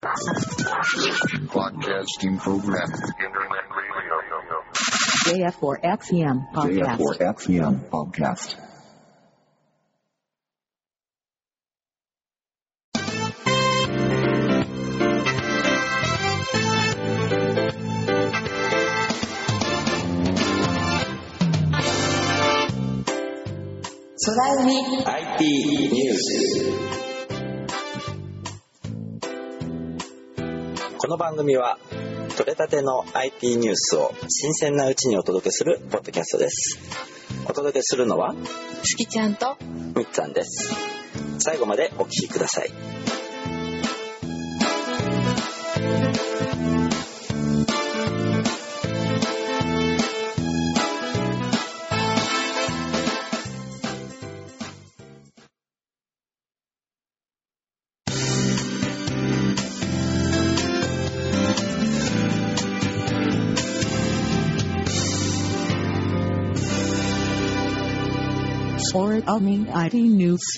Broadcasting program. Internet radio. JF4XEM podcast. JF4XEM podcast. 空海 IT ニュース。この番組は取れたての IT ニュースを新鮮なうちにお届けするポッドキャストです。お届けするのはすきちゃんとみっつぁんです。最後までお聞きください。 Or IT News.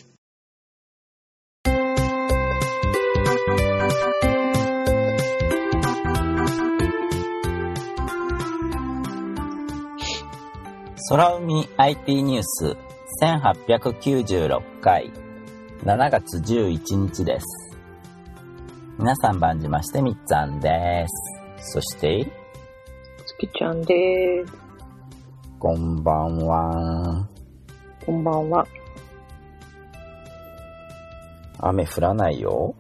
空海 IT ニュース1896回7月11日です。皆さん晩じましてみっつぁんです。そしてすきちゃんでーす。 こんばんは。 こんばんは。 雨降らないよ。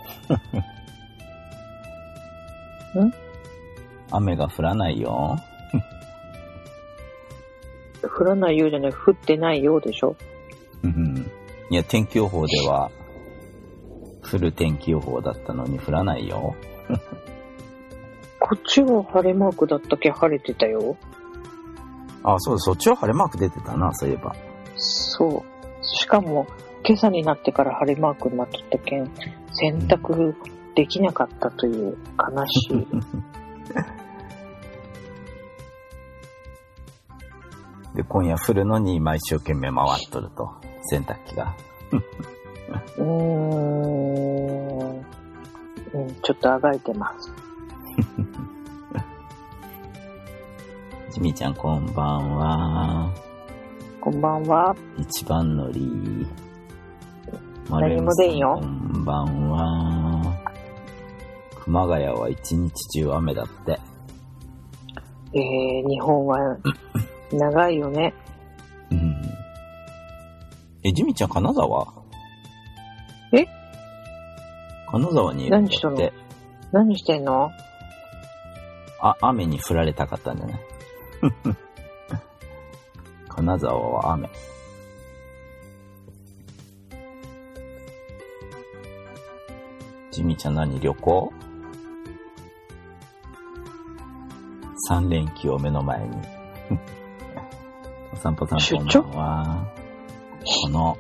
ん？ 雨が降らないよ。 降らないようじゃない、降ってないようでしょ。 いや、天気予報では降る天気予報だったのに降らないよ。 こっちは晴れマークだったけ晴れてたよ。 あ、そうです。そっちは晴れマーク出てたな、そういえば。 そう。しかも今朝になってから晴れマークになっとったけん、洗濯できなかったという悲しい。 で、今夜降るのに今一生懸命回っとると、洗濯機が。 ちょっとあがいてます。 ジミちゃんこんばんは。 こんばんは。 一番乗り。 何も出んよ。 こんばんは。熊谷は一日中雨だって。 日本は長いよね。 ジミちゃん金沢？ え？ 金沢にいるんだって。 何してんの？ 雨に降られたかったんじゃない？金沢は雨。ジミちゃん何旅行？3連休を目の前に。お散歩さんこんばんは。この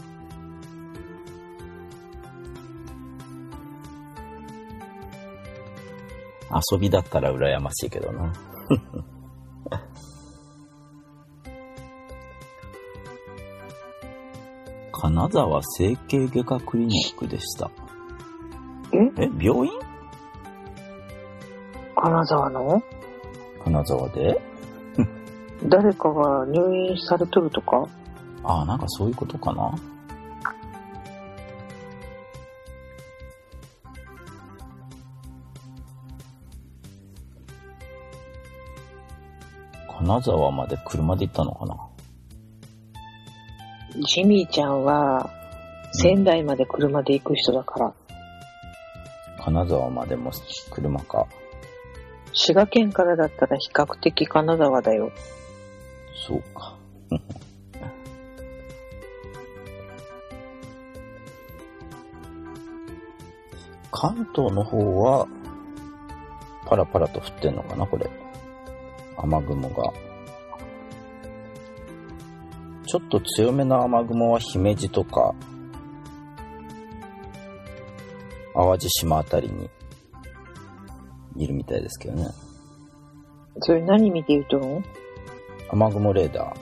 遊びだったら羨ましいけどな。金沢整形外科クリニックでした。病院？ 金沢の？ 金沢で？ 誰かが入院されとるとか？ なんかそういうことかな。金沢まで車で行ったのかな。 ジミーちゃんは仙台まで車で行く人だから。 金沢までも車か。 滋賀県からだったら比較的金沢だよ。 そうか。関東の方はパラパラと降ってんのかな、これ。雨雲が。ちょっと強めの雨雲は姫路とか淡路島あたりにいるみたいですけどね。 それ何見て言うとん？ 雨雲レーダー。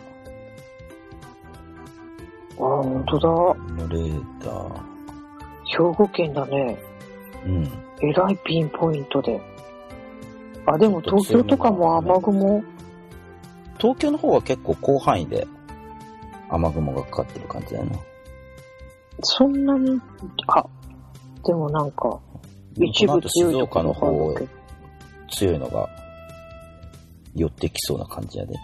本当だ。 雨雲レーダー。 兵庫県だね。 うん。 えらいピンポイントで。あ、でも東京とかも雨雲。 東京の方は結構広範囲で雨雲がかかってる感じだよな。 そんなに、あ、でもなんか、一部強いところ静岡の方、強いのが寄ってきそうな感じやで。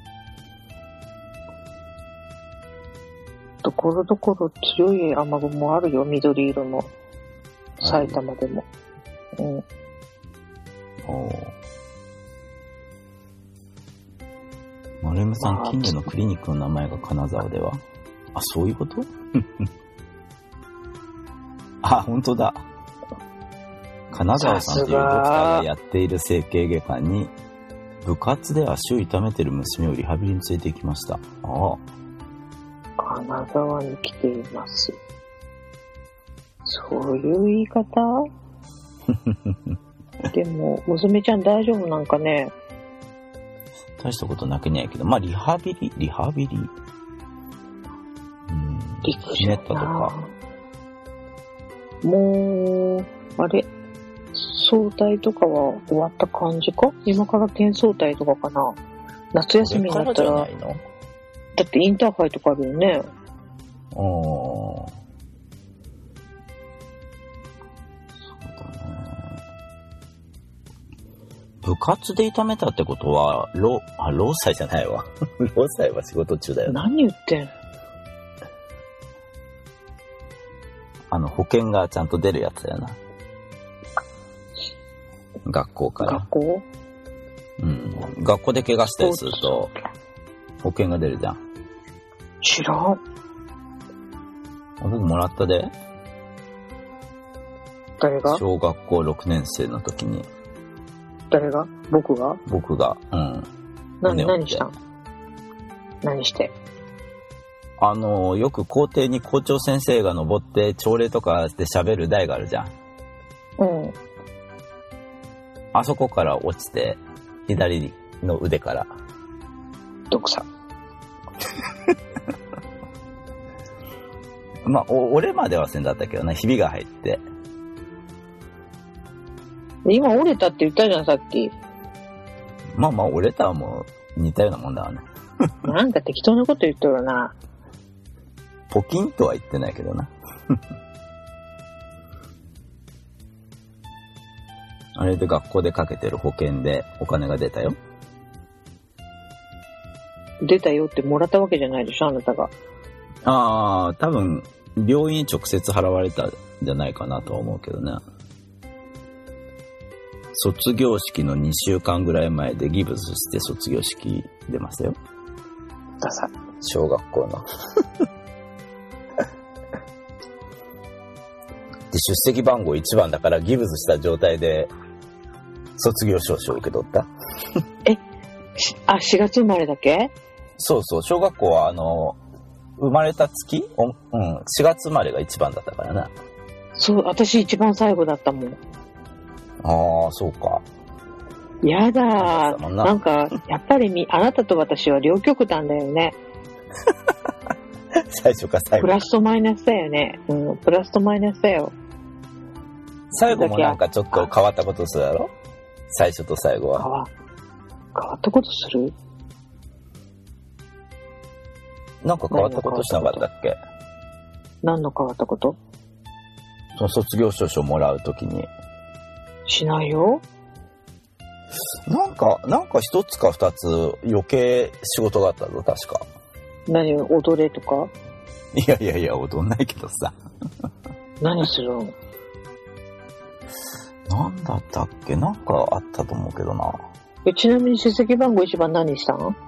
ところどころ強い雨雲あるよ、緑色の。埼玉でも。うん。 おー。丸山さん、近所のクリニックの名前が金沢では？あ、そういうこと？あ、本当だ。金沢さんというドクターがやっている整形外科に、部活で足を痛めている娘をリハビリに連れて行きました。ああ。 金沢に来ています。そういう言い方でも、娘ちゃん大丈夫なんかね。 大したことなくねやけど、まあリハビリ。 びっくりひねったとか。 もう、あれ、早退とかは終わった感じか？今から転早退とかかな。夏休みになったら、だってインターハイとかあるよね。 そうだね。部活で痛めたってことは、労災じゃないわ。労災は仕事中だよね。 何言ってん？ 保険がちゃんと出るやつだよな。学校から。 学校？ うん。学校で怪我したりすると、保険が出るじゃん。 知らん。 僕もらったで。 誰が？ 小学校6年生の時に。 誰が？僕が？ 僕が。うん。 何したん？何して？ よく校庭に校長先生が登って朝礼とかして喋る台があるじゃん。 うん。 あそこから落ちて、左の腕から。 毒さ。 まあ、折れまではせんだったけどね、ひびが入って。 今折れたって言ったじゃん、さっき。 まあまあ、折れたはもう似たようなもんだわね。 なんか適当なこと言っとるな。 ポキンとは言ってないけどな。あれで学校でかけてる保険でお金が出たよ。 出たよってもらったわけじゃないでしょ、あなたが。 ああ、多分、病院に直接払われたんじゃないかなとは思うけどね。卒業式の2週間ぐらい前でギブスして卒業式出ましたよ。 ダサ。 小学校の。で、出席番号1番だからギブスした状態で卒業証書を受け取った。 4月生まれだけ？ そうそう、小学校は生まれた月4月生まれが1番だったからな。 そう、私一番最後だったもん。 ああ、そうか。 やだー。なんか、やっぱりあなたと私は両極端だよね。 最初か最後。 プラスとマイナスだよね。うん、プラスとマイナスだよ。 最後もなんかちょっと変わったことするだろ？最初と最後は。 変わったことする？ なんか変わったことしなかったっけ？ 何の変わったこと？ その卒業証書もらうときに。 しないよ。 なんか一つか二つ余計仕事があったぞ、確か。 何、踊れとか？ いや、踊んないけどさ。 何するの？ なんだったっけ？なんかあったと思うけどな。 ちなみに出席番号1番何したん？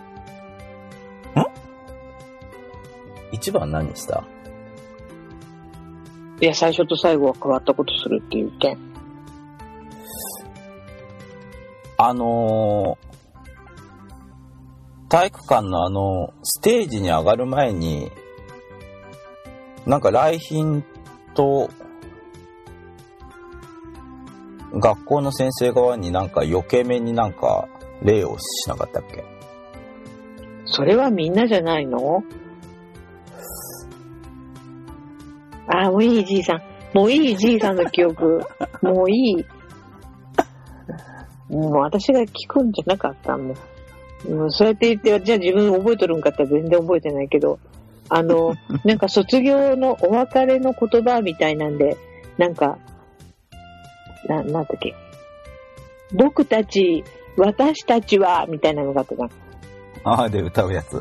1番何した？ いや、最初と最後は変わったことするっていう件。 体育館のステージに上がる前に、なんか来賓と学校の先生側になんか余計めになんか礼をしなかったっけ？ それはみんなじゃないの？あ、もういいじいさん。 もういい、じいさんの記憶。もういい。もう私が聞くんじゃなかったもん。もうそうやって言って、じゃあ自分覚えとるんかって全然覚えてないけど、なんか卒業のお別れの言葉みたいなんで、なんか、なんだっけ。僕たち、私たちは、みたいなのがあったな。 ああ、で歌うやつ。 違う、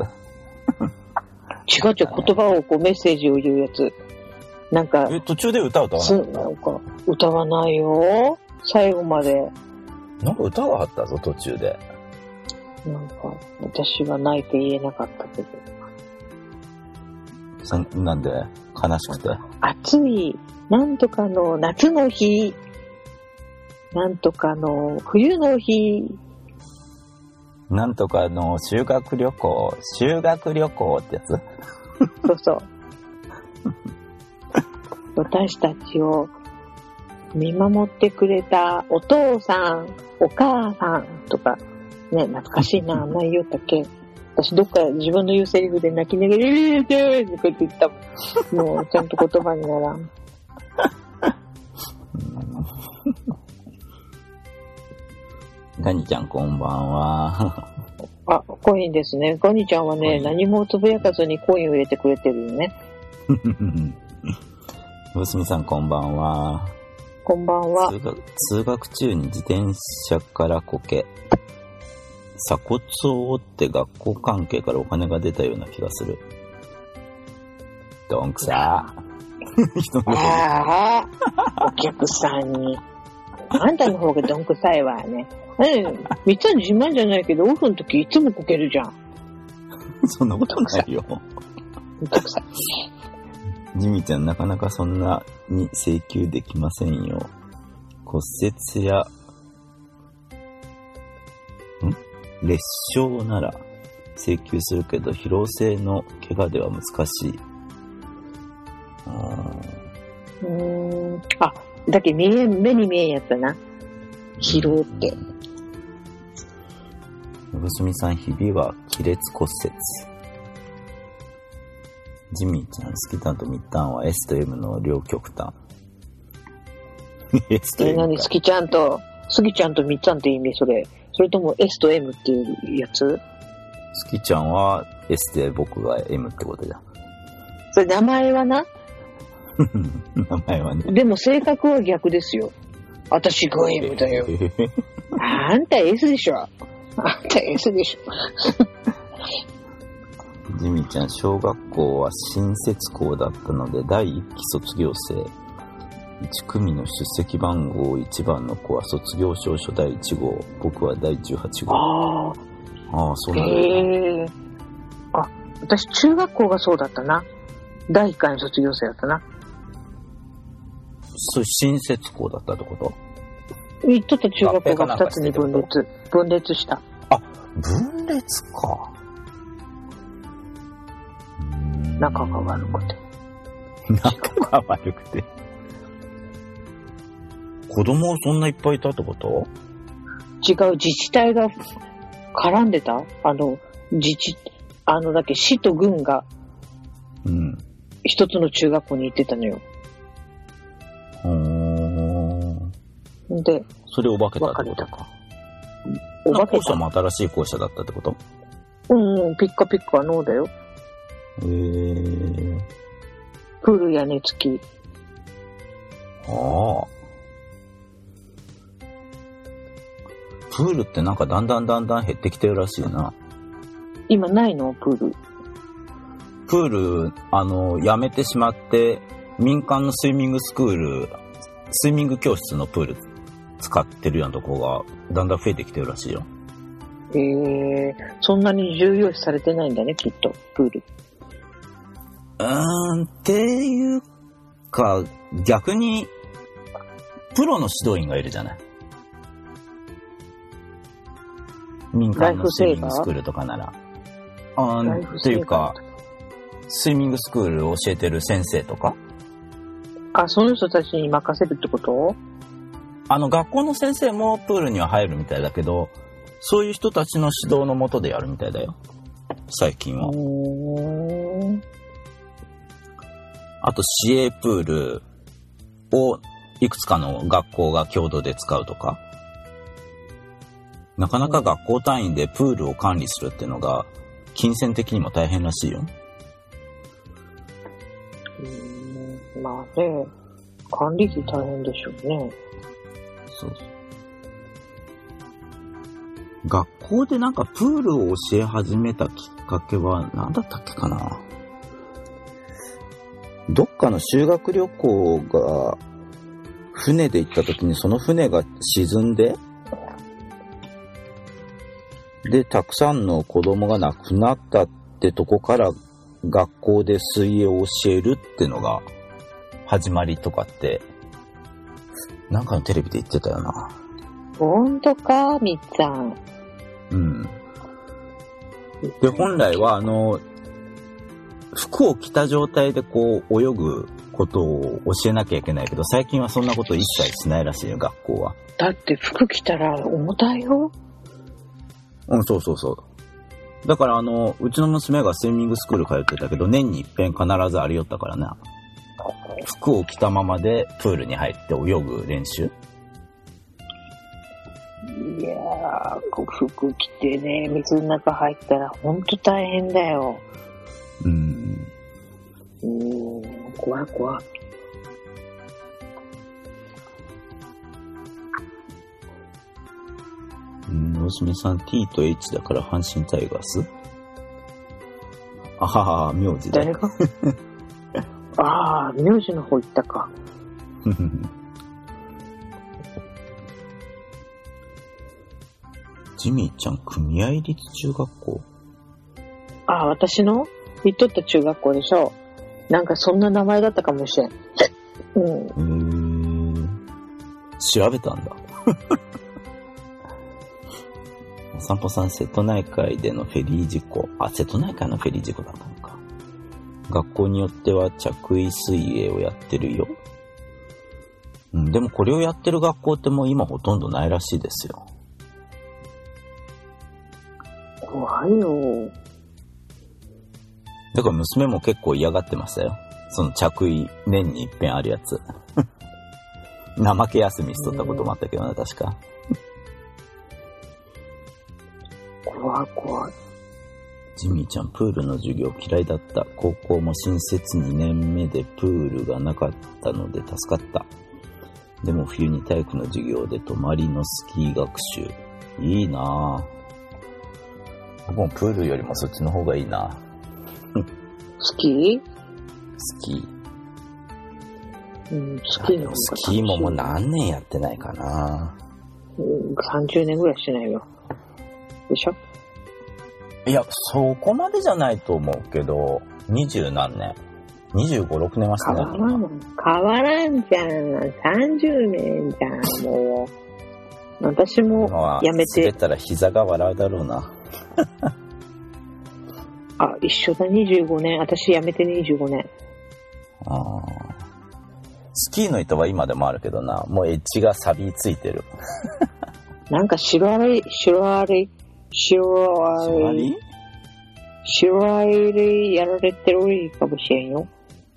言葉をこうメッセージを言うやつ。なんか、 途中で歌うとなんか、歌わないよ。最後まで。 なんか歌があったぞ、途中で。 なんか、私は泣いて言えなかったけど。 なんで悲しくて。 暑い、なんとかの夏の日、なんとかの冬の日、 なんとかの修学旅行ってやつ。 そうそう。私たちを見守ってくれたお父さん、お母さんとか、ね、懐かしいな、何言ったっけ。私どっか自分の言うセリフで泣きながら、とか言ったもん。もうちゃんと言葉にならん。 ガニちゃんこんばんは。 あ、コインですね。ガニちゃんはね、何もつぶやかずにコインを入れてくれてるよね。 娘さんこんばんは。 こんばんは。 通学中に自転車からこけ、鎖骨を折って学校関係からお金が出たような気がする。どんくさー。 ああ、お客さんに。あんたの方がどんくさいわね。みっちゃん自慢じゃないけど、オフの時いつもこけるじゃん。 そんなことないよ。 どんくさい。 ジミちゃんなかなかそんなに請求できませんよ。骨折や裂傷なら請求するけど、疲労性の怪我では難しい。 あ、だけ目に見えんやったな。疲労って。 娘さん、ひびは亀裂骨折。ジミーちゃん、スキタンとミッタンは S と M の両極端。S と M か。 何、スギちゃんとミッツァンって意味それ。それとも S と M っていうやつ？ スキちゃんは S で僕が M ってことじゃん。 それ名前はな。 名前はね。 でも性格は逆ですよ。私が M だよ。あんた S でしょ。あんた S でしょ。 ジミちゃん、小学校は新設校だったので、第1期卒業生。1組の出席番号1番の子は卒業証書第1号。僕は第18号。ああ、そうなんだ。 あ、私中学校がそうだったな。第1回の卒業生だったな。 そう、新設校だったってこと？ ちょっと中学校が2つに分裂した。 あ、分裂か。 仲が悪くて。 仲が悪くて。子供そんないっぱいいたってこと？ 違う、自治体が絡んでた？だっけ、市と郡が、一つの中学校に行ってたのよ。で、 それを分けたってことか。校舎も新しい校舎だったってこと？ ピッカピッカのだよ。プール屋根付き。 ああ。プールってなんかだんだん減ってきてるらしいな。 今ないの？プール。 プール、やめてしまって、民間のスイミング教室のプール使ってるようなとこがだんだん増えてきてるらしいよ。 そんなに重要視されてないんだね、きっと、プール。 っていうか、逆に、プロの指導員がいるじゃない。民間のスイミングスクールとかなら。っていうか、スイミングスクールを教えてる先生とか。 あ、その人たちに任せるってこと？ 学校の先生もプールには入るみたいだけど、そういう人たちの指導の下でやるみたいだよ。最近は。あと、市営プール、 をいくつかの学校が共同で使うとか、なかなか学校単位でプールを管理するっていうのが金銭的にも大変らしいよ。 まあね、管理費大変でしょうね。 そうそう。学校でなんかプールを教え始めたきっかけは何だったっけかな。どっかの修学旅行が船で行った時にその船が沈んで、で、たくさんの子供が亡くなったってとこから学校で水泳を教えるってのが始まりとかって、なんかのテレビで言ってたよな。 ほんとか、みっちゃん。 うん。で、本来は服を着た状態でこう泳ぐことを教えなきゃいけないけど、最近はそんなこと一切しないらしいよ、学校は。 だって服着たら重たいよ。 うん、そうそうそう。だからうちの娘がスイミングスクール通ってたけど、年に一遍必ずありよったからな。服を着たままでプールに入って泳ぐ練習。 いやー、服着てね、水の中入ったらほんと大変だよ。怖い怖い。 娘さん T と H だから阪神タイガース？あはは、名字で。 誰がああ、名字の方行ったか。 ジミーちゃん、組合立中学校？ ああ、私の行っとった中学校でしょ。なんかそんな名前だったかもしれん。 調べたんだ。お散歩さん、瀬戸内海でのフェリー事故。あ、瀬戸内海のフェリー事故だったのか。学校によっては着衣水泳をやってるよ。でもこれをやってる学校ってもう今ほとんどないらしいですよ。 怖いよ。 だから娘も結構嫌がってましたよ。その着衣年に一遍あるやつ。怠け休みしとったこともあったけどな、確か。 怖い怖い。 ジミーちゃん、プールの授業嫌いだった。高校も新設2年目でプールがなかったので助かった。でも冬に体育の授業で泊まりのスキー学習。いいなぁ。僕もプールよりもそっちの方がいいな。 スキー？ スキー。スキーの方が。 スキーももう何年やってないかな。 30年ぐらいしてないよ。でしょ？ いや、そこまでじゃないと思うけど、20何年 ?25、6年はしてないかな。 変わらんじゃん。30年じゃん、もう。私もやめて。 滑ったら膝が笑うだろうな。 あ、一緒だ、25年。私やめて25年。 スキーの板は今でもあるけどな、もうエッジが錆びついてる。 なんか白ありやられてるかもしれんよ。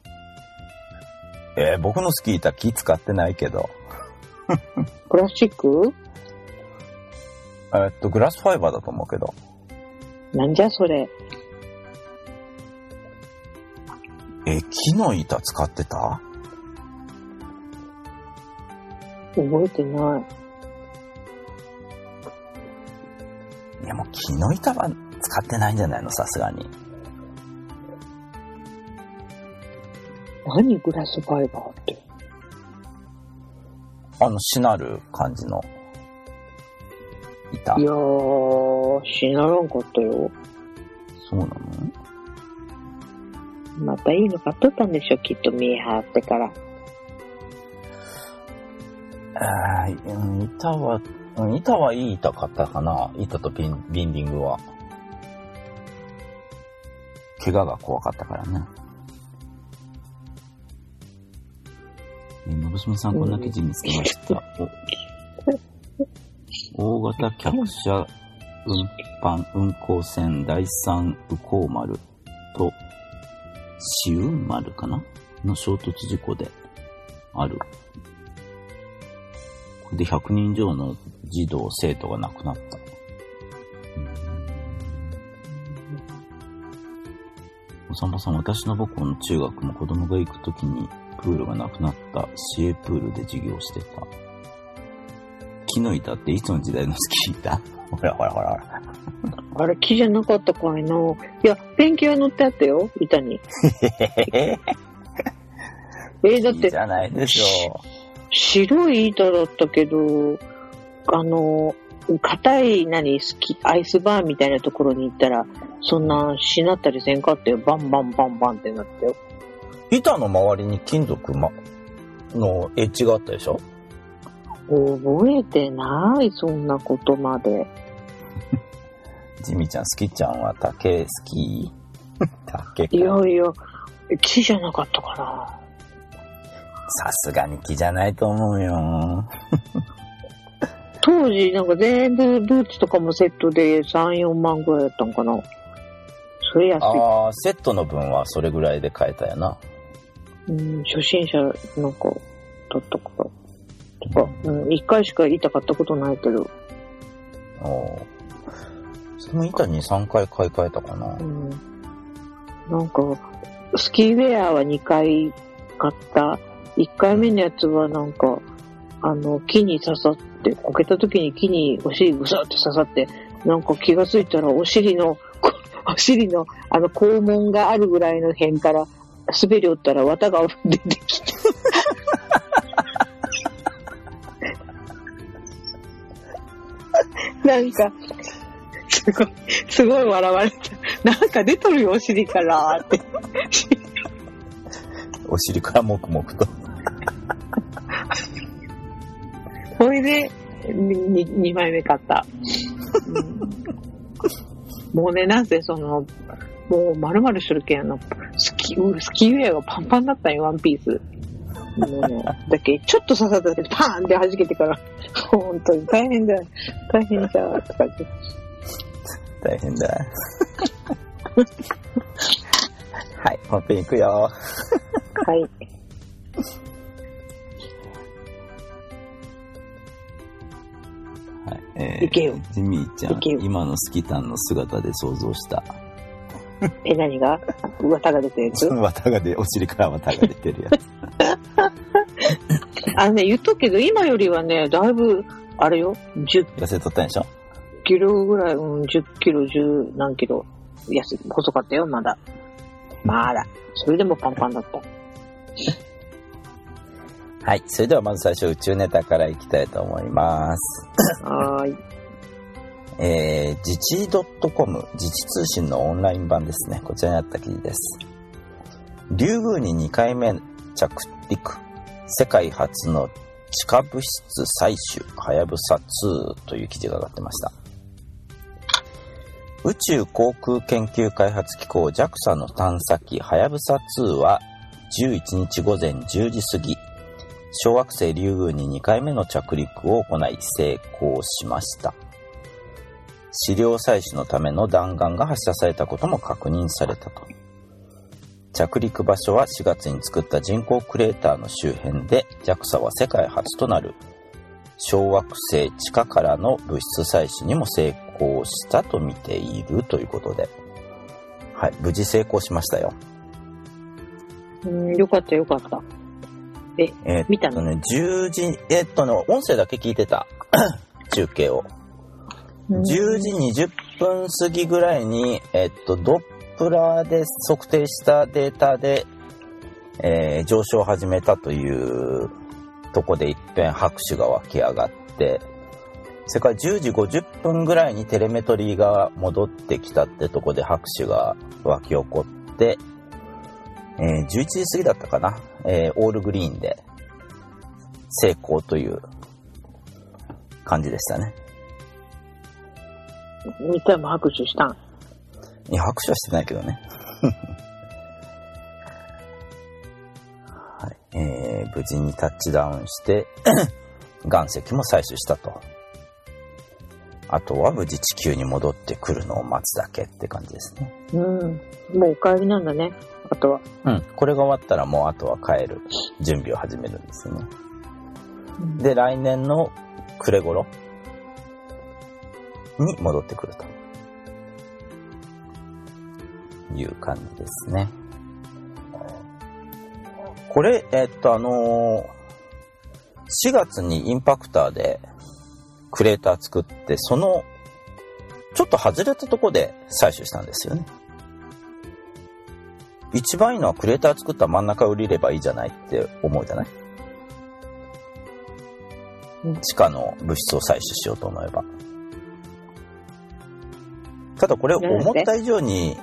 僕のスキー板気使ってないけど。 プラスチック？ グラスファイバーだと思うけど。 なんじゃそれ。 木の板使ってた？ 覚えてない。 いやもう木の板は使ってないんじゃないの、さすがに。 何グラスファイバーって。 しなる感じの板。 いやー、しならんかったよ。 そうなの？ またいいの買っとったんでしょ、きっと見え張ってから。 板はいい板買ったかな。板とビンディングは。怪我が怖かったからね。のぶしみさん、こんな記事見つけました。大型客車運航船第三宇高丸と紫雲丸かなの衝突事故である。これで100人以上の児童、生徒が亡くなった。おさんばさん、私の母校の中学も子供が行くときにプールがなくなった市営プールで授業してた。木の板っていつの時代のスキー板？ほらほらほらほら。 あれ、木じゃなかったかいな。いや、ペンキは乗ってあったよ、板に。だって、 じゃないでしょう。 白い板だったけど、硬い、アイスバーンみたいなところに行ったら、そんな、しなったりせんかったよ。バンバンバンバンってなったよ。 板の周りに金属のエッジがあったでしょ？ 覚えてない、そんなことまで。 ジミちゃん、スキちゃんは竹好き？竹か。 いやいや、木じゃなかったかな。 さすがに木じゃないと思うよ。 当時なんか全部ブーツとかもセットで3、4万ぐらいだったんかな。それ安い。 ああ、セットの分はそれぐらいで買えたよな。 初心者なんかだったから。とか、1回しか板買ったことないけど。 その板に3回買い替えたかな。 なんか、スキーウェアは2回買った。1回目のやつはなんか、木に刺さって、こけた時に木にお尻ぐさって刺さって、なんか気がついたらお尻の肛門があるぐらいの辺から滑りおったら綿が出てきて。なんか、すごい笑われた。なんか出とるよ、お尻からって。 お尻からもくもくと。 それで2枚目買った。もうね、なぜもう丸々するけんスキーウェアがパンパンだったんよ、ワンピース。もうね、だけちょっと刺さっただけでパーンって弾けてから、本当に大変だよ、大変じゃーとか言って。 大変だ。はい、本編行くよ。 はい。行けよ。 ジミーちゃん、今のスキタンの姿で想像した。 何が？綿が出てるやつ？ お尻から綿が出てるやつ。 言っとくけど、今よりはね、だいぶ、あれよ、 痩せとったんでしょ？ キロぐらい、10キロ、10何キロ、細かったよ、まだ。まだ。それでもパンパンだった。 はい。それではまず最初、宇宙ネタからいきたいと思います。 はーい。 自治 .com、自治通信のオンライン版ですね。こちらにあった記事です。リュウグウに2回目着陸。世界初の地下物質採取、はやぶさ2という記事が上がってました。宇宙航空研究開発機構 JAXA の探査機はやぶさ2は11日午前10時過ぎ、小惑星リュウグウに2回目の着陸を行い成功しました。試料採取のための弾丸が発射されたことも確認されたと。着陸場所は4月に作った人工クレーターの周辺で、 JAXA は世界初となる小惑星地下からの物質採取にも成功したと見ているということで、はい、無事成功しましたよ。 よかったよかった。見たの？ 10時、音声だけ聞いてた。中継を。10時20分過ぎぐらいに、ドップラーで測定したデータで、上昇を始めたというとこで一遍拍手が湧き上がって、それから10時50分ぐらいにテレメトリーが戻ってきたってとこで拍手が湧き起こって、11時過ぎだったかな、オールグリーンで成功という感じでしたね。 2回も拍手したん？ いや、拍手はしてないけどね。はい、無事にタッチダウンして岩石も採取したと。 あとは無事地球に戻ってくるのを待つだけって感じですね。 もうお帰りなんだね、あとは。 これが終わったらもうあとは帰る準備を始めるんですよね。で、来年の暮れ頃に戻ってくるという感じですね。これ、4月にインパクターでクレーター作って、そのちょっと外れたとこで採取したんですよね。一番いいのはクレーター作った真ん中を降りればいいじゃないって思うじゃない？地下の物質を採取しようと思えば。ただこれ思った以上に、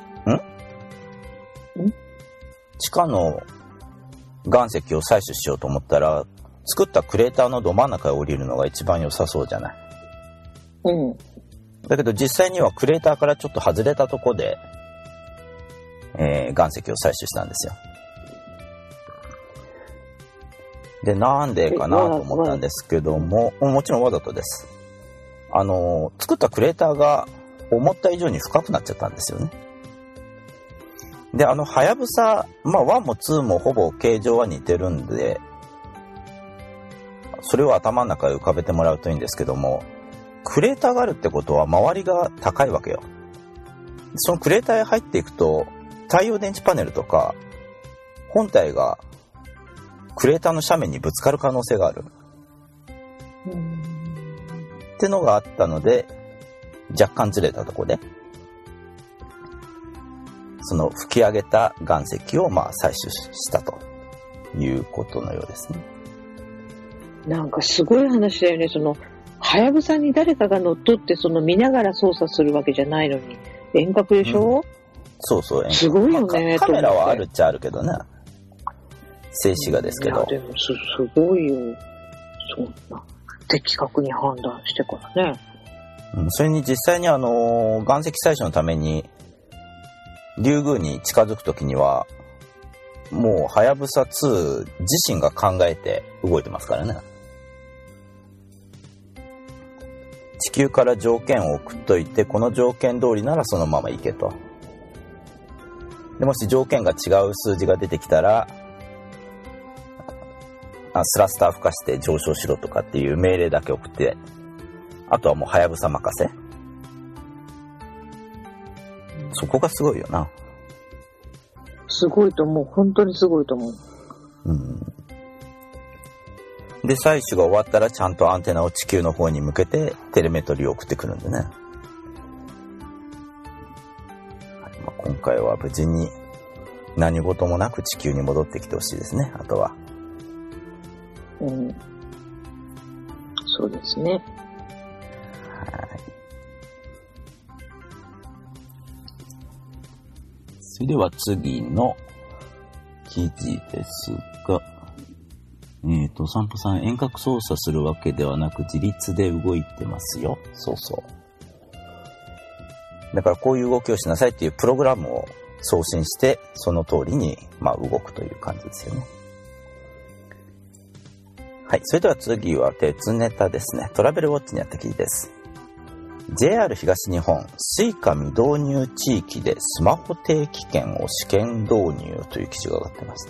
地下の岩石を採取しようと思ったら、作ったクレーターのど真ん中へ降りるのが一番良さそうじゃない？だけど実際にはクレーターからちょっと外れたとこで、岩石を採取したんですよ。で、なんでかなと思ったんですけども、もちろんわざとです。作ったクレーターが思った以上に深くなっちゃったんですよね。で、はやぶさ、1も2もほぼ形状は似てるんで、それを頭の中で浮かべてもらうといいんですけども、クレーターがあるってことは周りが高いわけよ。そのクレーターへ入っていくと、太陽電池パネルとか本体がクレーターの斜面にぶつかる可能性があるってのがあったので、若干ずれたところでその吹き上げた岩石を採取したということのようですね。 なんかすごい話だよね。はやぶさに誰かが乗っ取って見ながら操作するわけじゃないのに遠隔でしょ？そうそう、 すごいよね。 カメラはあるっちゃあるけどね、静止画ですけど。 でもすごいよ。そんな的確に判断してからね。 それに実際に岩石採取のためにリュウグウに近づくときにはもうはやぶさ2自身が考えて動いてますからね。地球から条件を送っといて、この条件通りならそのまま行けと。でもし条件が違う数字が出てきたらスラスター吹かして上昇しろとかっていう命令だけ送って、あとはもうはやぶさ任せ。そこがすごいよな。 すごいと思う。本当にすごいと思う。 で、採取が終わったらちゃんとアンテナを地球の方に向けてテレメトリーを送ってくるんでね。今回は無事に何事もなく地球に戻ってきてほしいですね。あとは。 そうですね。 それでは次の記事ですが、散歩さん遠隔操作するわけではなく自立で動いてますよ。そうそう。だからこういう動きをしなさいっていうプログラムを送信して、その通りに動くという感じですよね。はい。それでは次は鉄ネタですね。トラベルウォッチにあった記事です。JR 東日本 Suica 未導入地域でスマホ定期券を試験導入という記事が上がってました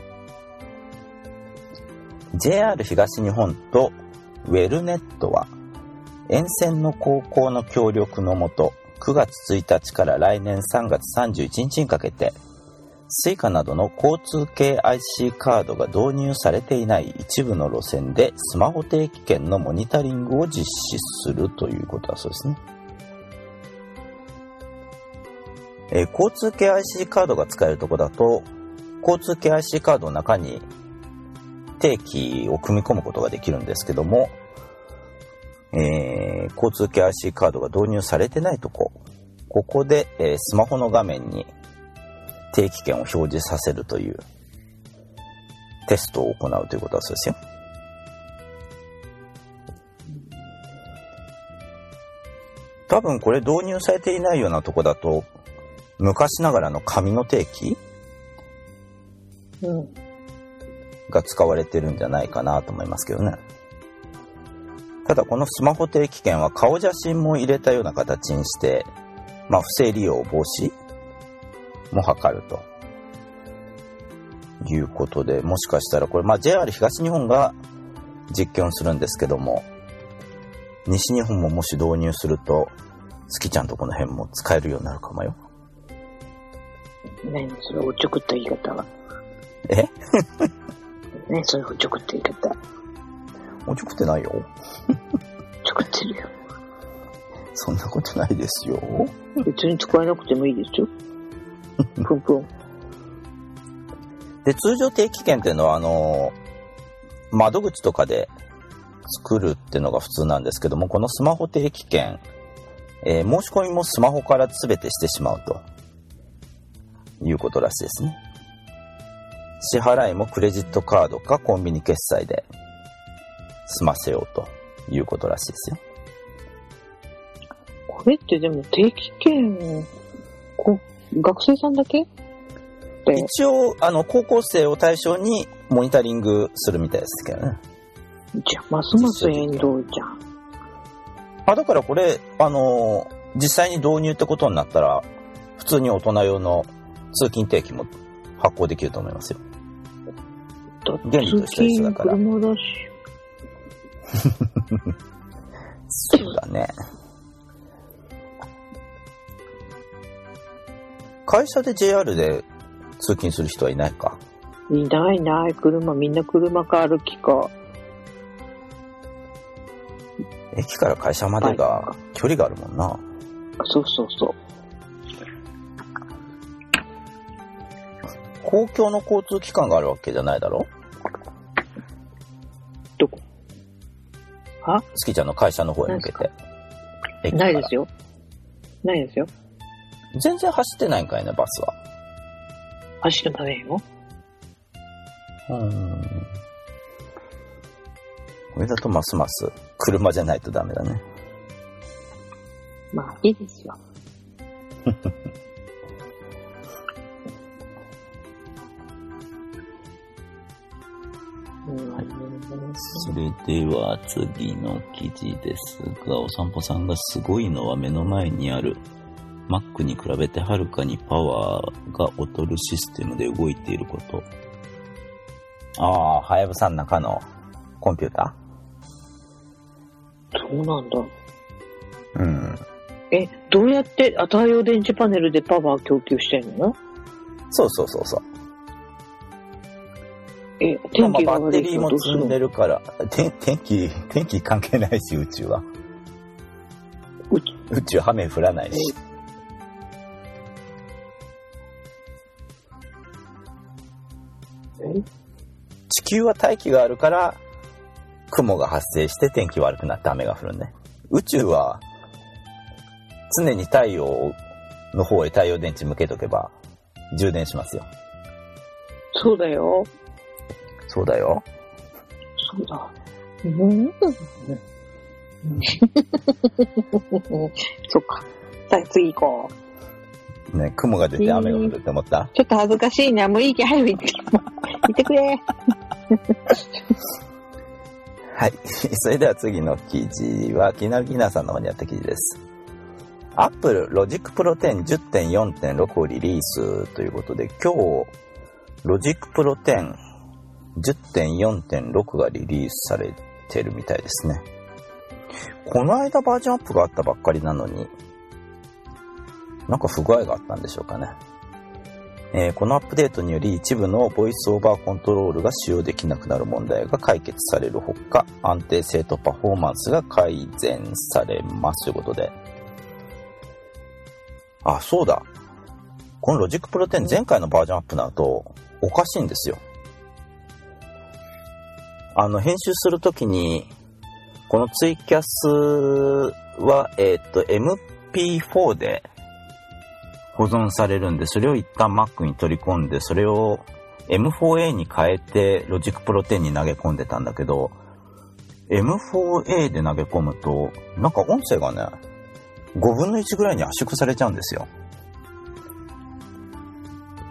。JR 東日本とウェルネットは沿線の高校の協力のもと9月1日から来年3月31日にかけてSuicaなどの交通系 IC カードが導入されていない一部の路線でスマホ定期券のモニタリングを実施するということだそうですね。交通系 IC カードが使えるところだと交通系 IC カードの中に定期を組み込むことができるんですけども、交通系 IC カードが導入されてないとここで、スマホの画面に定期券を表示させるというテストを行うということだそうですよ。多分これ導入されていないようなとこだと昔ながらの紙の定期、が使われてるんじゃないかなと思いますけどね。 ただこのスマホ定期券は顔写真も入れたような形にして、不正利用防止も図るということで、もしかしたらこれ、JR 東日本が実験をするんですけども、西日本ももし導入すると、スキちゃんとこの辺も使えるようになるかもよ。 何それ、おちょくった言い方は。何それ、おちょくった言い方。 おちょくってないよ。 ちょくってるよ。 そんなことないですよ。 別に使えなくてもいいですよ。プンプン。 で、通常定期券っていうのは、窓口とかで作るっていうのが普通なんですけども、このスマホ定期券、申し込みもスマホから全てしてしまうということらしいですね。支払いもクレジットカードかコンビニ決済で済ませようということらしいですよ。 これってでも定期券、学生さんだけ？ 一応高校生を対象にモニタリングするみたいですけどね。 じゃあますます縁遠じゃん。 だからこれ実際に導入ってことになったら、普通に大人用の通勤定期も発行できると思いますよ。原理としては一緒だから。 車だし。 そうだね。会社で JR で通勤する人はいないか。 いない。みんな車か歩きか。 駅から会社までが距離があるもんな。 そう。 公共の交通機関があるわけじゃないだろ？ どこ？ スキちゃんの会社の方へ向けて。 ないですよ。 全然走ってないんかいね、バスは。 走ってませんよ。 これだとますます車じゃないとダメだね。 いいですよ。 それでは次の記事ですが、お散歩さんがすごいのは目の前にある Mac に比べてはるかにパワーが劣るシステムで動いていること。はやぶさの中のコンピューター？ そうなんだ。 うん。 どうやって太陽電池パネルでパワー供給してんの？ そう。 天気がバッテリーも積んでるから、天気関係ないし、宇宙は。宇宙雨降らないし。地球は大気があるから雲が発生して天気悪くなって雨が降るね。宇宙は常に太陽の方へ太陽電池向けとけば充電しますよ。 そうだよ。 そうだ。 そっか。次行こう。ね、雲が出て雨が降るって思った？ ちょっと恥ずかしいな。もういいけ、早く行ってくれ。 はい。それでは次の記事は、気になるギナーさんの方にあった記事です。Apple Logic Pro 10 10.4.6 をリリースということで、今日、Logic Pro 10 10.4.6 がリリースされてるみたいですね。この間バージョンアップがあったばっかりなのに、なんか不具合があったんでしょうかね。このアップデートにより一部のボイスオーバーコントロールが使用できなくなる問題が解決されるほか、安定性とパフォーマンスが改善されますということで。そうだ。この Logic Pro 10前回のバージョンアップなとおかしいんですよ。編集するときに、このツイキャスは、MP4 で保存されるんで、それを一旦 Mac に取り込んで、それを M4A に変えて Logic Pro 10に投げ込んでたんだけど、M4A で投げ込むと、なんか音声がね、5分の1ぐらいに圧縮されちゃうんですよ。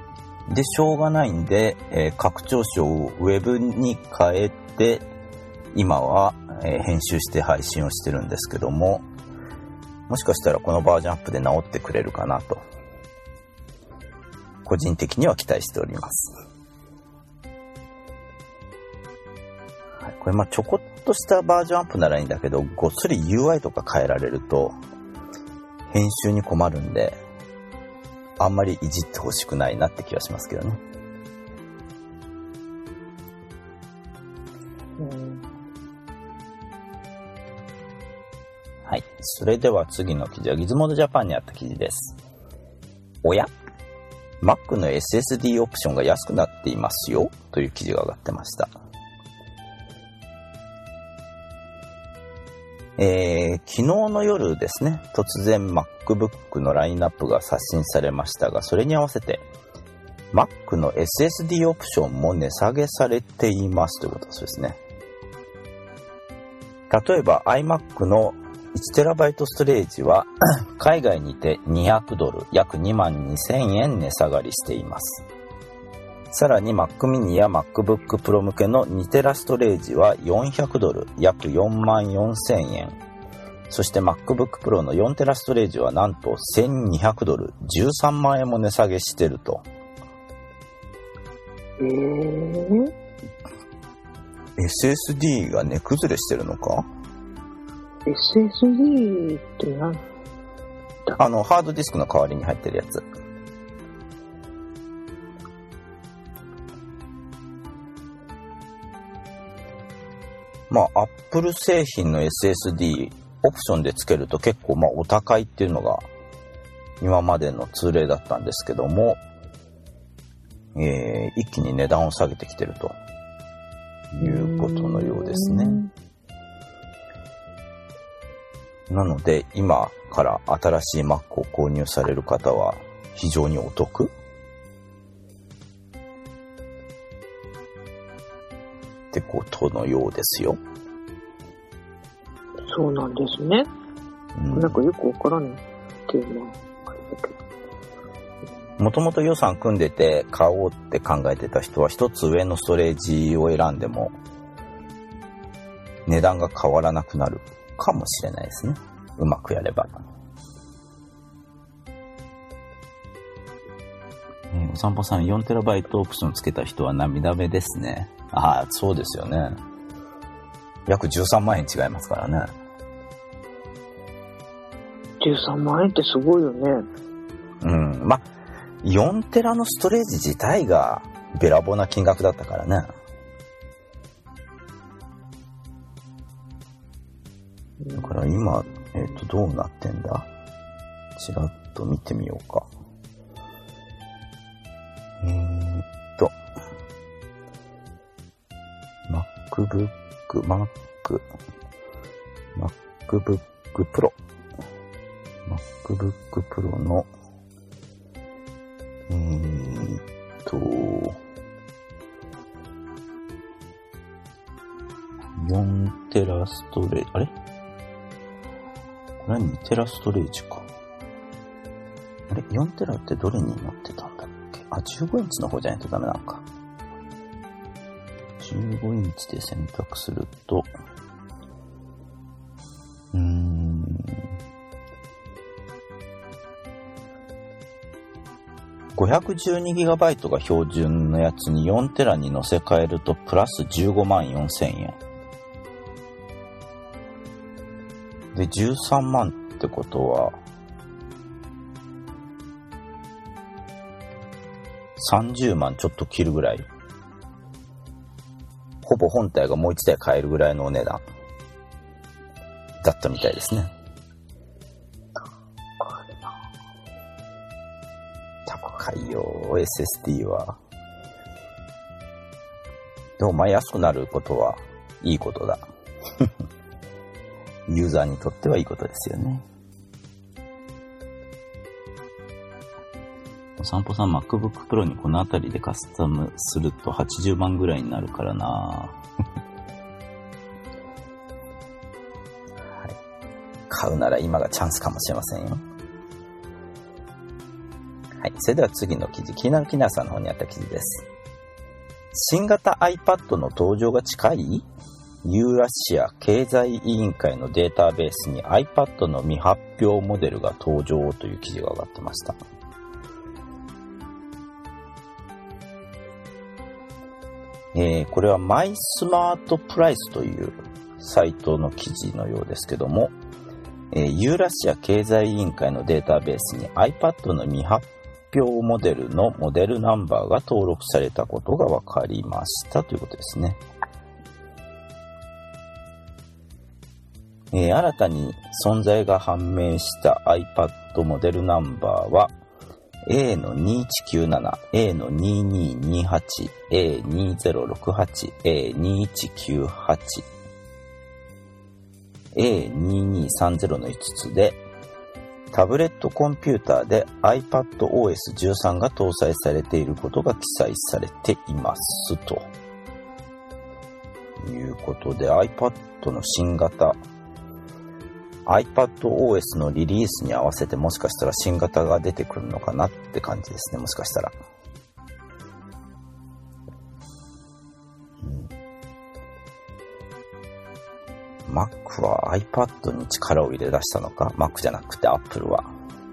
で、しょうがないんで、拡張子を Web に変えて、 今は、編集して配信をしてるんですけども、もしかしたらこのバージョンアップで直ってくれるかなと個人的には期待しております。はい、これちょこっとしたバージョンアップならいいんだけど、ごっそり UI とか変えられると編集に困るんで、あんまりいじってほしくないなって気がしますけどね。はい。それでは次の記事はギズモードジャパンにあった記事です。おや？ Mac の SSD オプションが安くなっていますよという記事が上がってました。昨日の夜ですね、突然 MacBook のラインナップが刷新されましたが、それに合わせて Mac の SSD オプションも値下げされていますということですね。例えば iMac の 1TB ストレージは海外にて$200、約22,000円値下がりしています。さらに Mac mini や MacBook Pro 向けの 2TB ストレージは$400、約44,000円。そして MacBook Pro の 4TB ストレージはなんと$1,200、13万円も値下げしてると。SSD が値崩れしてるのか？ SSD って何だ？ ハードディスクの代わりに入ってるやつ。Apple 製品の SSD オプションで付けると結構お高いっていうのが今までの通例だったんですけども、一気に値段を下げてきてるということのようですね。なので今から新しい Mac を購入される方は非常にお得ってことのようですよ。 そうなんですね。なんかよくわからないっていうのはあれだけど。 もともと予算組んでて買おうって考えてた人は一つ上のストレージを選んでも値段が変わらなくなるかもしれないですね。うまくやれば。お散歩さん 4TB オプションつけた人は涙目ですね。ああ、そうですよね。約13万円違いますからね。 13万円ってすごいよね。 4テラのストレージ自体がべらぼうな金額だったからね。だから今、どうなってんだ？ちらっと見てみようか。MacBook Pro の4テラストレージ、あれ？これは2テラストレージか。あれ ?4 テラってどれに載ってたんだっけ？15インチの方じゃないとダメなのか。15インチで選択すると、512GB が標準のやつに4テラに乗せ替えるとプラス154,000円。で、13万ってことは、30万ちょっと切るぐらい。ほぼ本体がもう1台買えるぐらいのお値段だったみたいですね。高いよ SSD は。でも安くなることはいいことだ。ユーザーにとってはいいことですよね。お散歩さん MacBook Pro にこのあたりでカスタムすると80万ぐらいになるからな。はい、買うなら今がチャンスかもしれませんよ。はい、それでは次の記事、気になるキナーさんの方にあった記事です。新型 iPad の登場が近い？ ユーラシア経済委員会のデータベースに iPad の未発表モデルが登場という記事が上がってました。これはマイスマートプライスというサイトの記事のようですけども、ユーラシア経済委員会のデータベースに iPad の未発表モデルのモデルナンバーが登録されたことが分かりましたということですね。新たに存在が判明した iPad モデルナンバーは A の2197、A の2228、A2068、A2198、A2230 の5つで、タブレットコンピューターで iPadOS13 が搭載されていることが記載されていますということで、 iPad の新型iPadOS のリリースに合わせてもしかしたら新型が出てくるのかなって感じですね。もしかしたら、Mac は iPad に力を入れ出したのか。 Mac じゃなくて Apple は。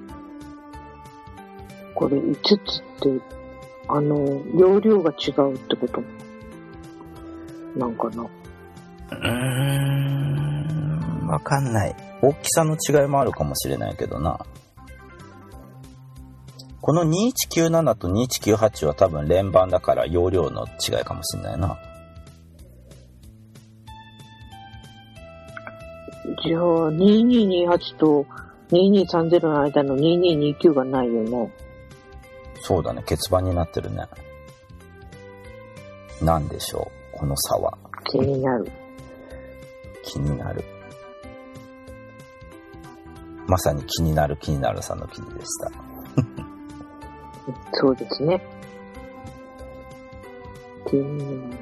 これ5つって容量が違うってことなんかな。 わかんない。大きさの違いもあるかもしれないけどな。この2197と2198は多分連番だから容量の違いかもしれないな。 じゃあ2228と2230の間の2229がないよね。 そうだね、欠番になってるね。なんでしょう、この差は。 気になる。 気になる。まさに気になるさんの記事でした。 そうですね。気になる。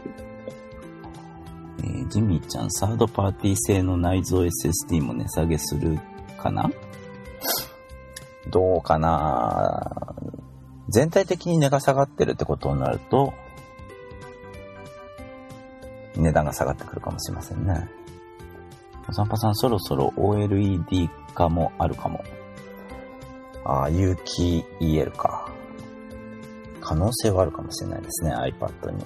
ジミーちゃん、サードパーティー製の内蔵 SSD も値下げするかな？どうかな？全体的に値が下がってるってことになると、値段が下がってくるかもしれませんね。お散歩さん、そろそろ OLED 化もあるかも。有機 EL か。可能性はあるかもしれないですね、iPad に。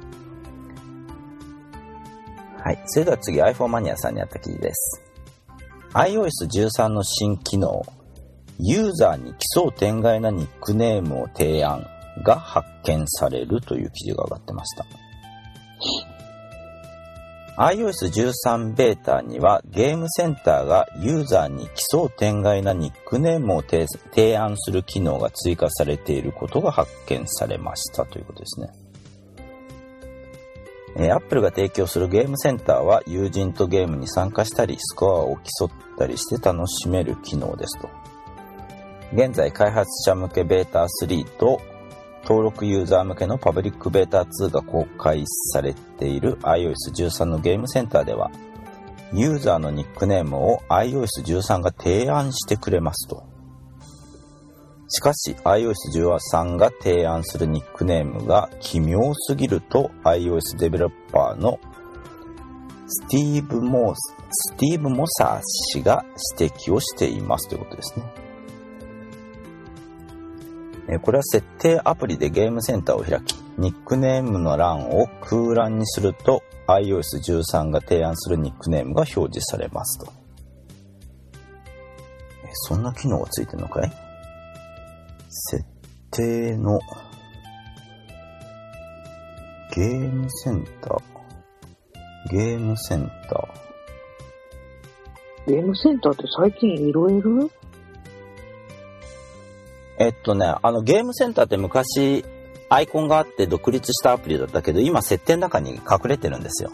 はい。それでは次、iPhone マニアさんにあった記事です。iOS13 の新機能、ユーザーに奇想天外なニックネームを提案が発見されるという記事が上がってました。iOS13 ベータにはゲームセンターがユーザーに奇想天外なニックネームを提案する機能が追加されていることが発見されましたということですね。Apple が提供するゲームセンターは友人とゲームに参加したりスコアを競ったりして楽しめる機能ですと。現在開発者向けベータ3と登録ユーザー向けのパブリックベータ2が公開されている iOS13 のゲームセンターではユーザーのニックネームを iOS13 が提案してくれますと。しかし iOS13 が提案するニックネームが奇妙すぎると iOS デベロッパーのスティーブ・モサー氏が指摘をしていますということですね。これは設定アプリでゲームセンターを開き、ニックネームの欄を空欄にすると iOS13 が提案するニックネームが表示されますと。そんな機能がついてるのかい？設定のゲームセンターって最近いろいろ？ ゲームセンターって昔アイコンがあって独立したアプリだったけど、今設定の中に隠れてるんですよ。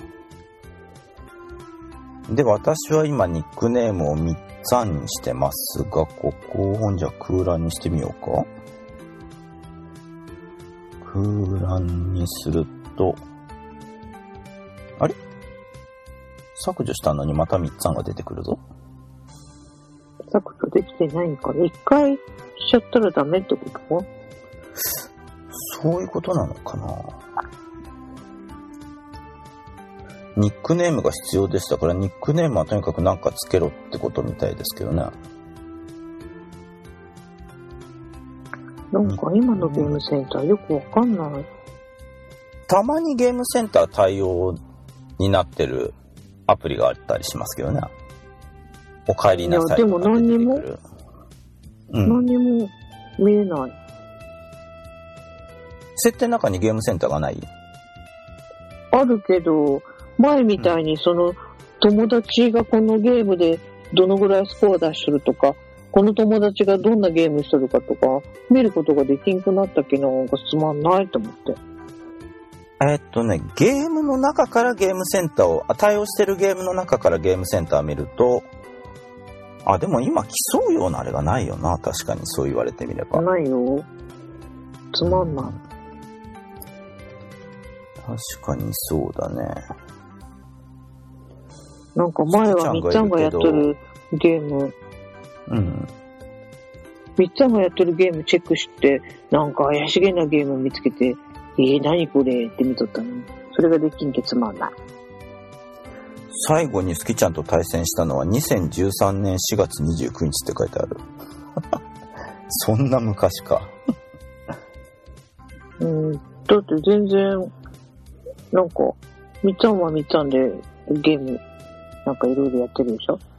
で、私は今ニックネームを3つ案にしてますが、ここをじゃあ空欄にしてみようか。空欄にすると、あれ？削除したのにまた3つ案が出てくるぞ。 削除できてないのかな？一回しちゃったらダメってこと？ そういうことなのかな。 ニックネームが必要でしたから、ニックネームはとにかく何かつけろってことみたいですけどね。 なんか今のゲームセンターよくわかんない。 たまにゲームセンター対応になってるアプリがあったりしますけどね。お帰りなさいとか出てくる。 いやでも何にも見えない。 設定の中にゲームセンターがない？ あるけど、前みたいにその友達がこのゲームでどのぐらいスコア出してるとか、この友達がどんなゲームしてるかとか、見ることができんくなった機能がつまんないと思って。 ゲームの中からゲームセンターを、対応してるゲームの中からゲームセンターを見ると、でも今競うようなあれがないよな、確かにそう言われてみれば。 ないよ。つまんない。 確かにそうだね。 なんか前はみっちゃんがやってるゲーム、みっちゃんがやってるゲームチェックして、なんか怪しげなゲーム見つけて、何これって見とったのに、それができんけつまんない。 最後にスキちゃんと対戦したのは2013年4月29日って書いてある。そんな昔か。 だって全然、なんか、みっちゃんはみっちゃんでゲーム、なんかいろいろやってるでしょ？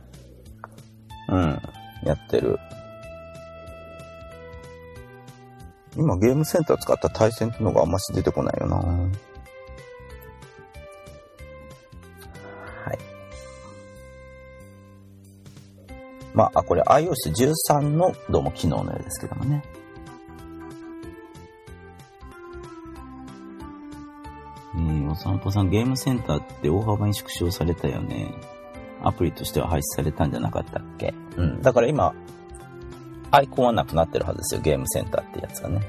やってる。今ゲームセンター使った対戦っていうのがあんまし出てこないよな。はい。これ iOS13 のどうも機能のようですけどもね。お散歩さん、ゲームセンターって大幅に縮小されたよね。アプリとしては廃止されたんじゃなかったっけ？だから今、アイコンはなくなってるはずですよ、ゲームセンターってやつがね。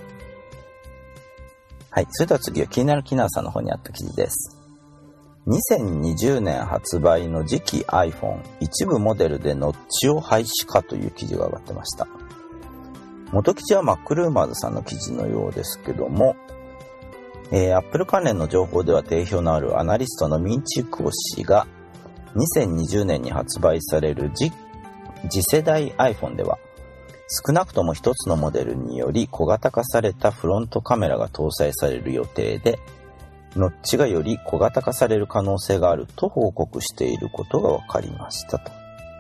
はい。それでは次は気になるキナーさんの方にあった記事です。2020年発売の次期 iPhone 一部モデルでノッチを廃止かという記事が上がってました。元記事はマックルーマーズさんの記事のようですけども、Apple 関連の情報では定評のあるアナリストのミンチクオ氏が2020年に発売される次世代 iPhone では少なくとも一つのモデルにより小型化されたフロントカメラが搭載される予定で、ノッチがより小型化される可能性があると報告していることが分かりましたと。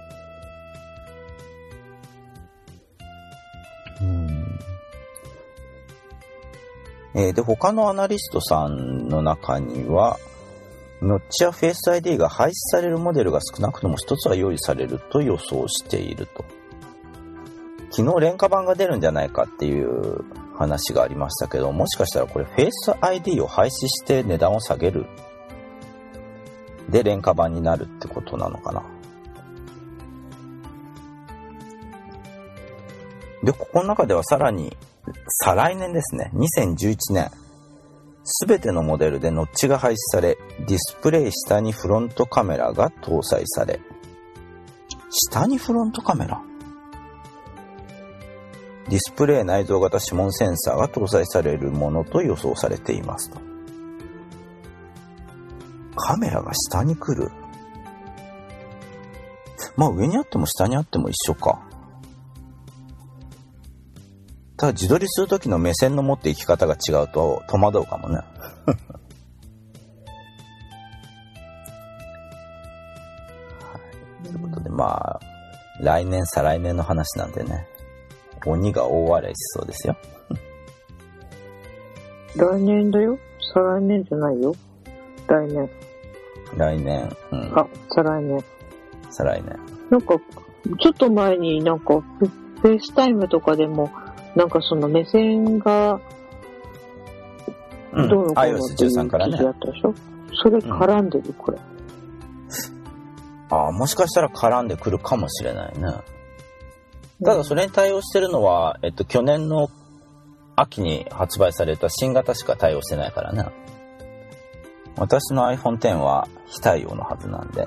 で、他のアナリストさんの中には、ノッチやフェイス ID が廃止されるモデルが少なくとも一つは用意されると予想していると。昨日廉価版が出るんじゃないかっていう話がありましたけど、もしかしたらこれフェイス ID を廃止して値段を下げる。で、廉価版になるってことなのかな。で、ここの中ではさらに、再来年ですね、2011年、すべてのモデルでノッチが廃止され、ディスプレイ下にフロントカメラが搭載され、下にフロントカメラ？ディスプレイ内蔵型指紋センサーが搭載されるものと予想されていますと。カメラが下に来る。上にあっても下にあっても一緒か。ただ自撮りするときの目線の持っていき方が違うと戸惑うかもね。ということで来年再来年の話なんでね、鬼が大笑いしそうですよ。 来年だよ。再来年じゃないよ。来年。 来年。 再来年。 再来年。 なんかちょっと前になんかフェイスタイムとかでもなんかその目線がどうのこうのっていう記事だったでしょ。それ絡んでる、これ。 もしかしたら絡んでくるかもしれないね。ただそれに対応してるのは、去年の秋に発売された新型しか対応してないからね。私の iPhone X は非対応のはずなんで。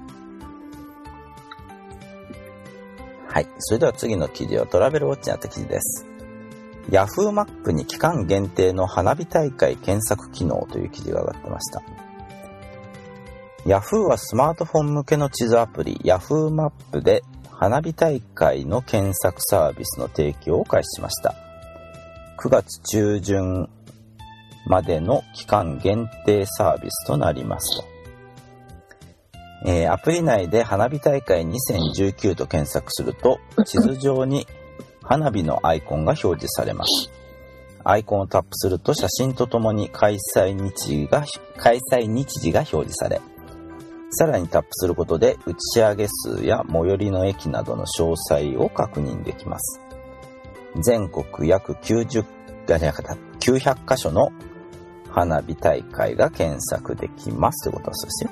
はい。それでは次の記事はトラベルウォッチにあった記事です。Yahoo マップに期間限定の花火大会検索機能という記事が上がってました。 Yahoo はスマートフォン向けの地図アプリ Yahoo マップで花火大会の検索サービスの提供を開始しました。9月中旬までの期間限定サービスとなりますと。アプリ内で花火大会2019と検索すると地図上に花火のアイコンが表示されます。アイコンをタップすると写真とともに開催日時が表示され、さらにタップすることで打ち上げ数や最寄りの駅などの詳細を確認できます。全国約900カ所の花火大会が検索できますということだそうですよ。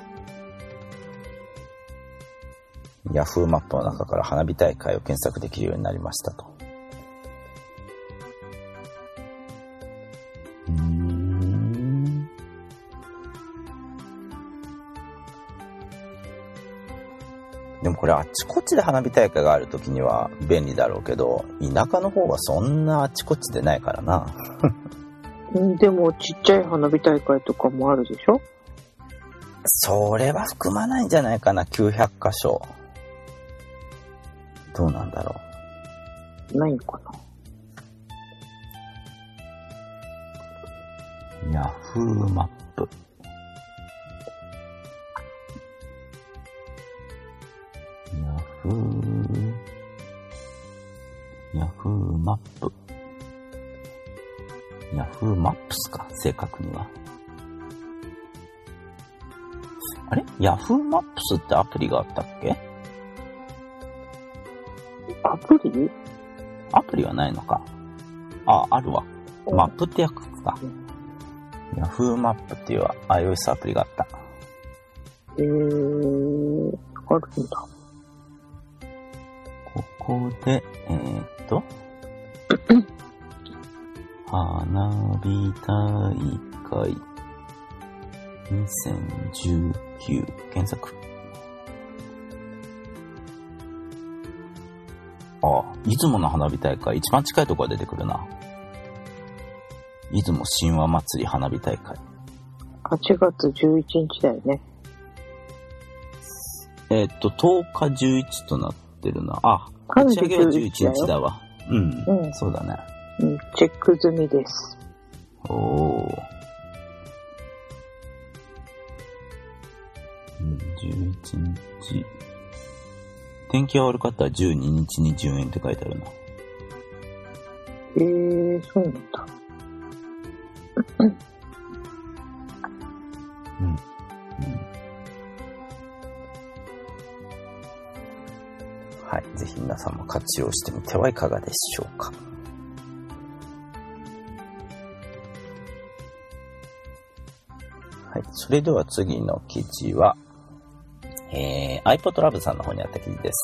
ヤフーマップの中から花火大会を検索できるようになりましたと。でもこれあっちこっちで花火大会があるときには便利だろうけど、田舎の方はそんなあっちこっちでないからな。 でもちっちゃい花火大会とかもあるでしょ？ それは含まないんじゃないかな、900カ所。どうなんだろう。ないかな。 ヤフーマップ。ヤフーマップ。ヤフーマップスか、正確には。あれ？ヤフーマップスってアプリがあったっけ？ アプリ？ アプリはないのか。あるわ。マップって訳か。ヤフーマップっていう iOS アプリがあった。 あるんだ。 ここで、花火大会2019検索。出雲の花火大会、一番近いところが出てくるな。出雲神話祭り花火大会。 8月11日だよね。 10日11となってるな。打ち上げは11日だわ。うん、そうだね。 チェック済みです。 11日。天気が悪かったら12日に順延って書いてあるな。 そうなんだ。 はい、ぜひ皆さんも活用してみてはいかがでしょうか。はい、それでは次の記事は、iPod Lab さんの方にあった記事です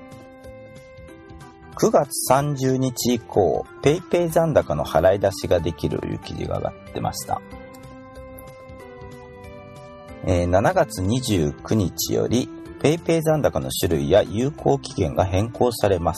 。9月30日以降、PayPay 残高の払い出しができるという記事が上がってました。7月29日より PayPay 残高の種類や有効期限が変更されます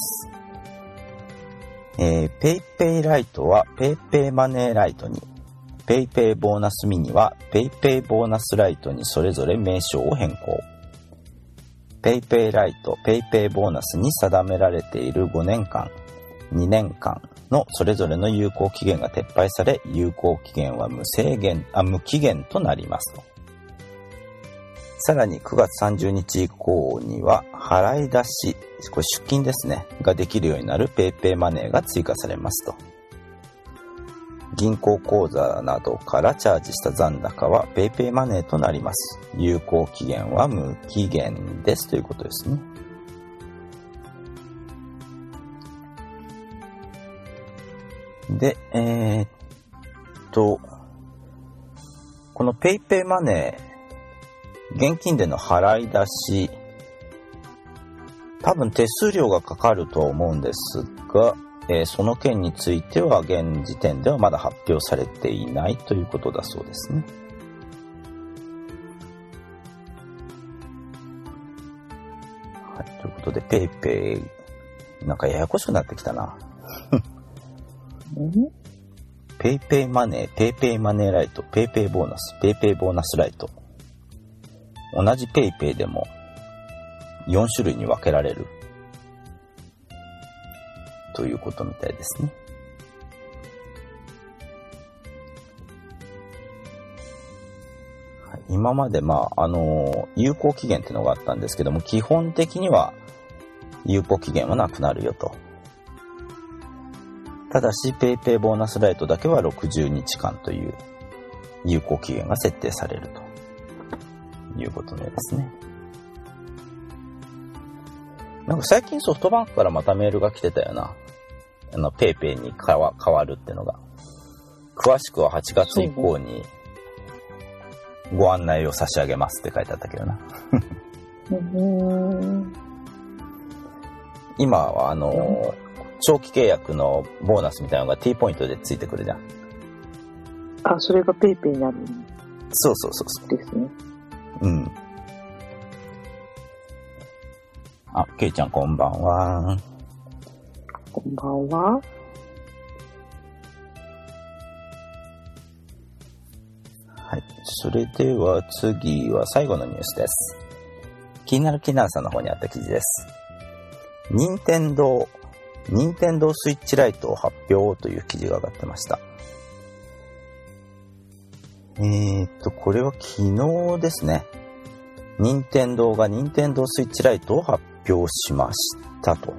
。PayPay ライトは PayPay マネーライトに、PayPay ボーナスミニは PayPay ボーナスライトにそれぞれ名称を変更。PayPay ライト、PayPay ボーナスに定められている5年間、2年間のそれぞれの有効期限が撤廃され、有効期限は無期限となりますと。さらに9月30日以降には払い出し、これ出金ですね、ができるようになる PayPay マネーが追加されますと。銀行口座などからチャージした残高は PayPay マネーとなります。有効期限は無期限ですということですね。で、この PayPay マネー、現金での払い出し、多分手数料がかかると思うんですが、その件については現時点ではまだ発表されていないということだそうですね。はい、ということで PayPay なんかややこしくなってきたな。PayPay マネー、PayPay マネーライト、PayPay ボーナス、PayPay ボーナスライト。 同じ PayPay でも4種類に分けられるということみたいですね。今まで有効期限っていうのがあったんですけども、基本的には有効期限はなくなるよと。ただし PayPay ボーナスライトだけは60日間という有効期限が設定されるということですね。なんか最近ソフトバンクからまたメールが来てたよな。PayPay に変わるってのが。詳しくは8月以降にご案内を差し上げますって書いてあったけどな。今は長期契約のボーナスみたいなのが T ポイントでついてくるじゃん。 あ、それがペイペイになる。 そうそうそうそう。 ですね。 うん。あ、ケイちゃんこんばんは。 こんばんは。 はい。それでは次は最後のニュースです。気になるキナーさんの方にあった記事です。任天堂スイッチライトを発表という記事が上がってました。これは昨日ですね。任天堂が任天堂スイッチライトを発表しましたと。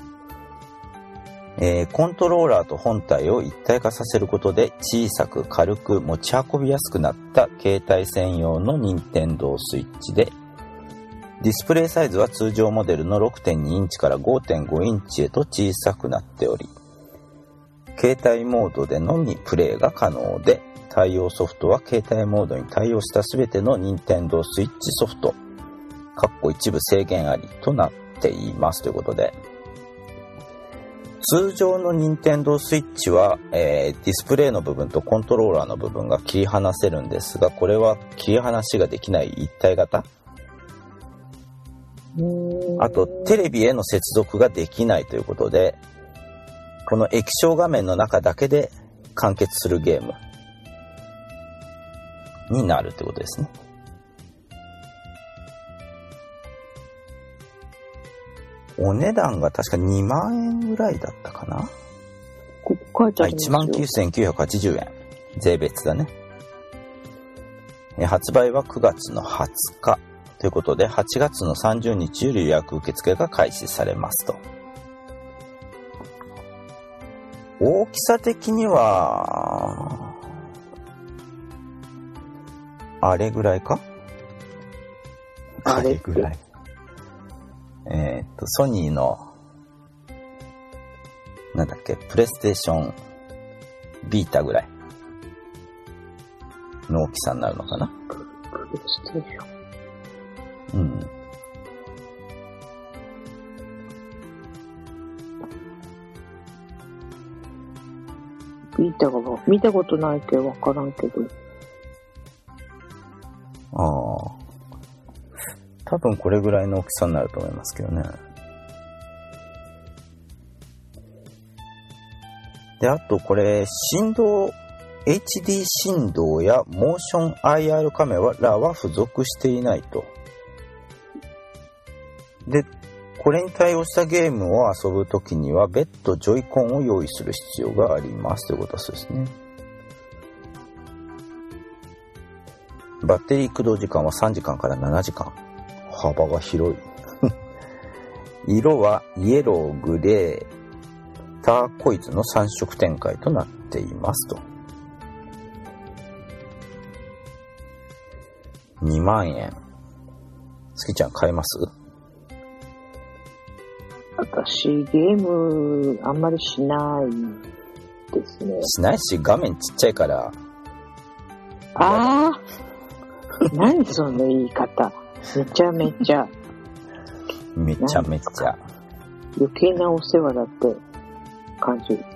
コントローラーと本体を一体化させることで小さく軽く持ち運びやすくなった携帯専用の任天堂スイッチで、ディスプレイサイズは通常モデルの 6.2 インチから 5.5 インチへと小さくなっており、携帯モードでのみプレイが可能で、対応ソフトは携帯モードに対応したすべての任天堂スイッチソフト一部制限ありとなっていますということで、通常の任天堂スイッチは、ディスプレイの部分とコントローラーの部分が切り離せるんですが、これは切り離しができない一体型。あとテレビへの接続ができないということで、この液晶画面の中だけで完結するゲームになるということですね。お値段が確か2万円ぐらいだったかな。 ここ書いてありますよ。 19,980円。税別だね。発売は9月の20日ということで、8月の30日より予約受付が開始されますと。大きさ的にはあれぐらいか？あれぐらい。ソニーのなんだっけ、プレイステーションビータぐらいの大きさになるのかな。 プレイステーション。 うん。 ビータが見たことないけどわからんけど。 ああ。多分これぐらいの大きさになると思いますけどね。で、あとこれHD 振動やモーション IR カメラは付属していないと。で、これに対応したゲームを遊ぶときには別途ジョイコンを用意する必要がありますということですね。バッテリー駆動時間は3時間から7時間。幅が広い。色はイエロー、グレー、ターコイズの3色展開となっていますと。2万円。すきちゃん買えます？ 私ゲームあんまりしないですね。 しないし、画面ちっちゃいから。 ああ何その言い方。めちゃめちゃ余計なお世話だって感じる。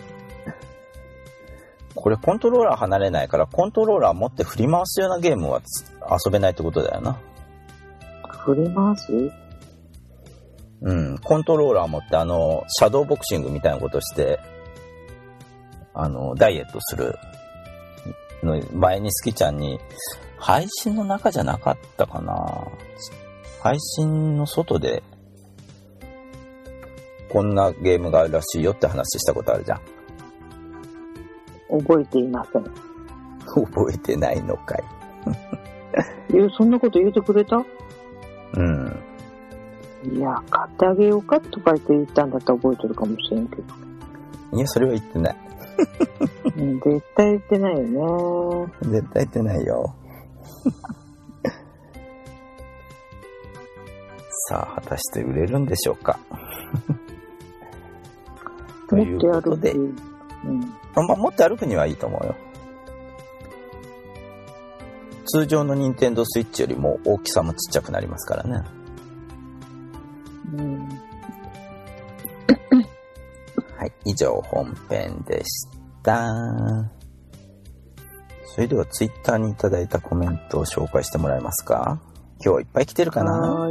これコントローラー離れないから、コントローラー持って振り回すようなゲームは遊べないってことだよな。 振り回す？ うん、コントローラー持ってシャドーボクシングみたいなことしてダイエットするの前にスキちゃんに配信の中じゃなかったかな。配信の外でこんなゲームがあるらしいよって話したことあるじゃん。 覚えていません。 覚えてないのかい。 そんなこと言うてくれた？ うん。 いや、買ってあげようかとか言ったんだったら覚えてるかもしれんけど。 いや、それは言ってない。 絶対言ってないよね。 絶対言ってないよ。さあ、果たして売れるんでしょうか。ということで、持って歩くにはいいと思うよ。通常の任天堂スイッチよりも大きさもちっちゃくなりますからね。はい、以上本編でした。それではツイッターにいただいたコメントを紹介してもらえますか？今日はいっぱい来てるかな？ はい。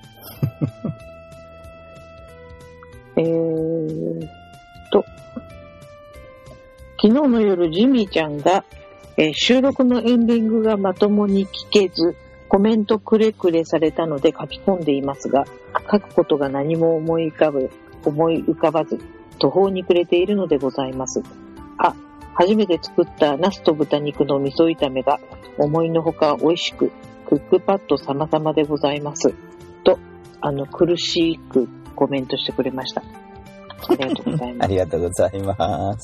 昨日の夜ジミーちゃんが、収録のエンディングがまともに聞けずコメントくれくれされたので書き込んでいますが、書くことが何も思い浮かばず途方に暮れているのでございます。初めて作ったナスと豚肉の味噌炒めが思いのほか美味しく、クックパッド様々でございますと、苦しくコメントしてくれました。ありがとうございます。 ありがとうございます。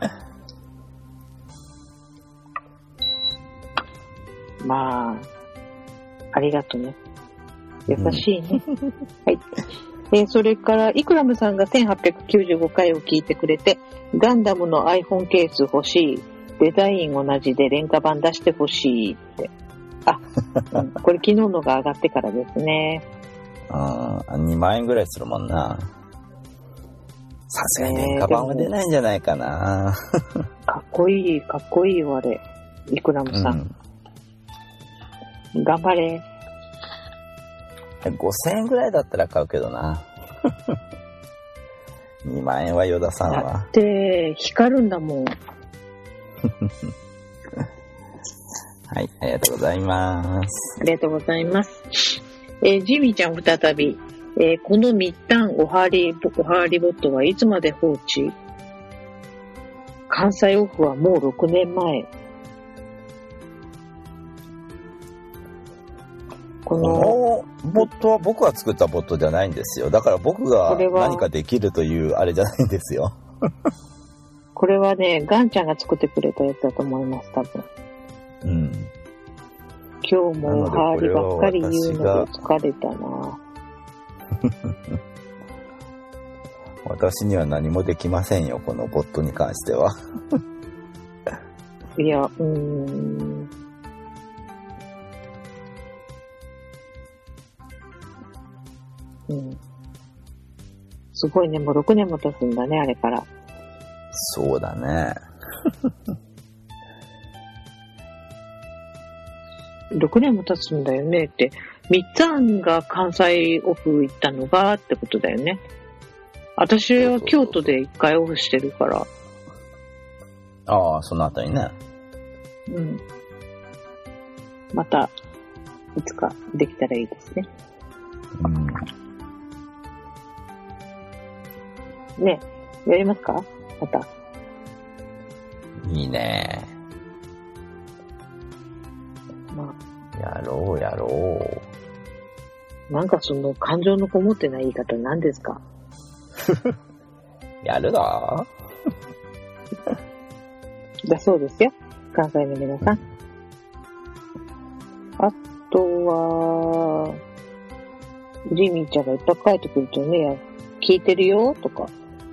まあ、ありがとうね。優しいね。はい。それから、イクラムさんが1895回を聞いてくれて、ガンダムの iPhone ケース欲しい。デザイン同じで廉価版出して欲しいって。これ昨日のが上がってからですね。 2万円ぐらいするもんな。さすがに廉価版は出ないんじゃないかな。 かっこいいよ、あれ。イクラムさん。頑張れ。 5000円ぐらいだったら買うけどな。2万円は与田さんは。 だって光るんだもん。 はい、ありがとうございます。 ありがとうございます。ジミーちゃん再び、この密探おはりボットはいつまで放置？関西オフはもう6年前。 このボットは僕が作ったボットじゃないんですよ。だから僕が何かできるというあれじゃないんですよ。 これはね、ガンちゃんが作ってくれたやつだと思います、多分。今日もおはりばっかり言うので疲れたな。 私には何もできませんよ、このボットに関しては。 いや、すごいね、もう6年も経つんだね、あれから。 そうだね。 6年も経つんだよねって、みっつぁんが関西オフ行ったのがってことだよね。私は京都で1回オフしてるから。 そのあたりね。 また、いつかできたらいいですね。ね、やりますか？また。 いいね。やろう。なんかその感情のこもってない言い方何ですか？ やるだだそうですよ、関西の皆さん。あとは、ジミーちゃんがいっぱい書いてくるとね、聞いてるよとか。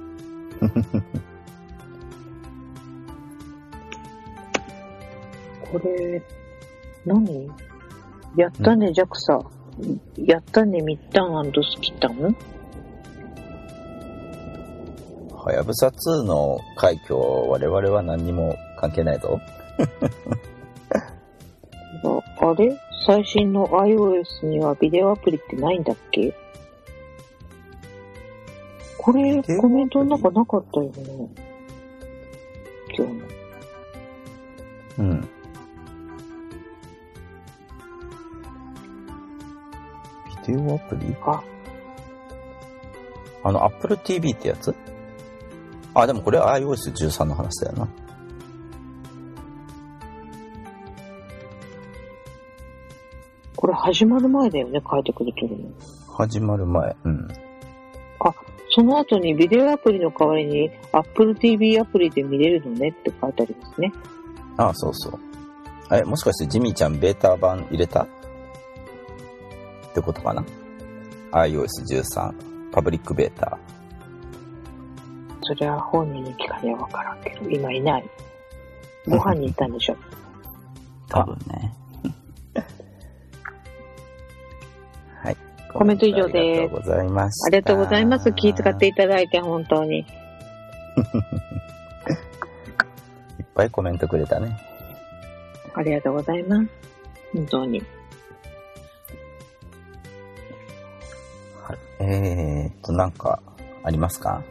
これ、何？やったね、ジャクサ。やったね、ミッタン&スキタン？ はやぶさ2の快挙は我々は何にも関係ないぞ。 あれ？最新の iOS にはビデオアプリってないんだっけ？これ、コメントの中なかったよね。今日の。 プリ？ あ、 Apple TV ってやつ？あ、でもこれ iOS13 の話だよな。 これ始まる前だよね、書いてくれてるの。 始まる前。うん。 あ、その後にビデオアプリの代わりに Apple TV アプリで見れるのねって書いてありますね。 あ、そうそう。もしかしてジミーちゃんベータ版入れたってことかな？ iOS13 パブリックベータ。 それは本人に聞かればわからんけど、今いない。ご飯に行ったんでしょ。 多分ね。はい。 コメント以上です。 ありがとうございました。 ありがとうございます。気遣っていただいて本当に。いっぱいコメントくれたね。 ありがとうございます。本当に。 はい。なんかありますか？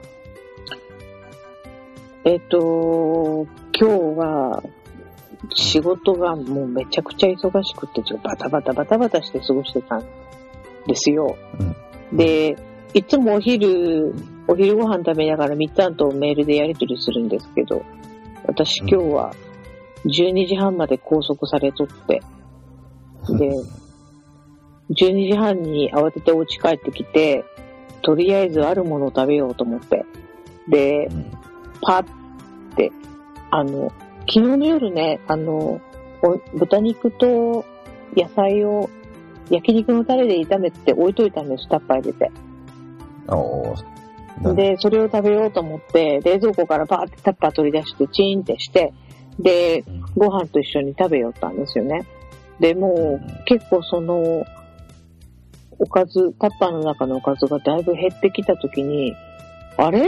今日は仕事がもうめちゃくちゃ忙しくて、バタバタして過ごしてたんですよ。 うん、 で、いつもお昼ご飯食べながらみっちゃんとメールでやり取りするんですけど、私今日は12時半まで拘束されとって、で、12時半に慌ててお家帰ってきて、とりあえずあるものを食べようと思って、で、パッて、昨日の夜ね、豚肉と野菜を焼肉のタレで炒めて置いといたんです、タッパー入れて。で、それを食べようと思って、冷蔵庫からバーってタッパー取り出して、チーンってして、で、ご飯と一緒に食べよったんですよね。で、もう、結構おかず、タッパーの中のおかずがだいぶ減ってきたときに、あれって、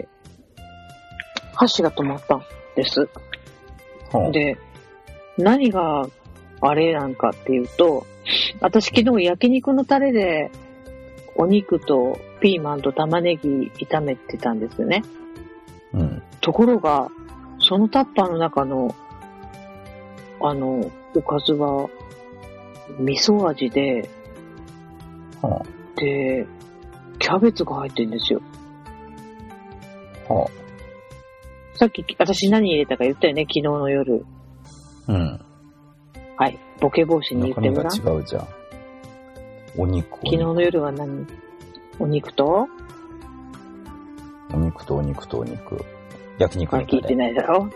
箸が止まったんです。で、何があれなんかっていうと、私昨日焼肉のタレでお肉とピーマンと玉ねぎ炒めてたんですよね。 うん、 ところが、そのタッパーの中の、おかずは、味噌味で、で、キャベツが入ってるんですよ。さっき、私何入れたか言ったよね、昨日の夜。 うん。 はい。ボケ防止に言ってごらん。 中身が違うじゃん。お肉。 昨日の夜は何？お肉と焼肉のタレ。聞いてないだろ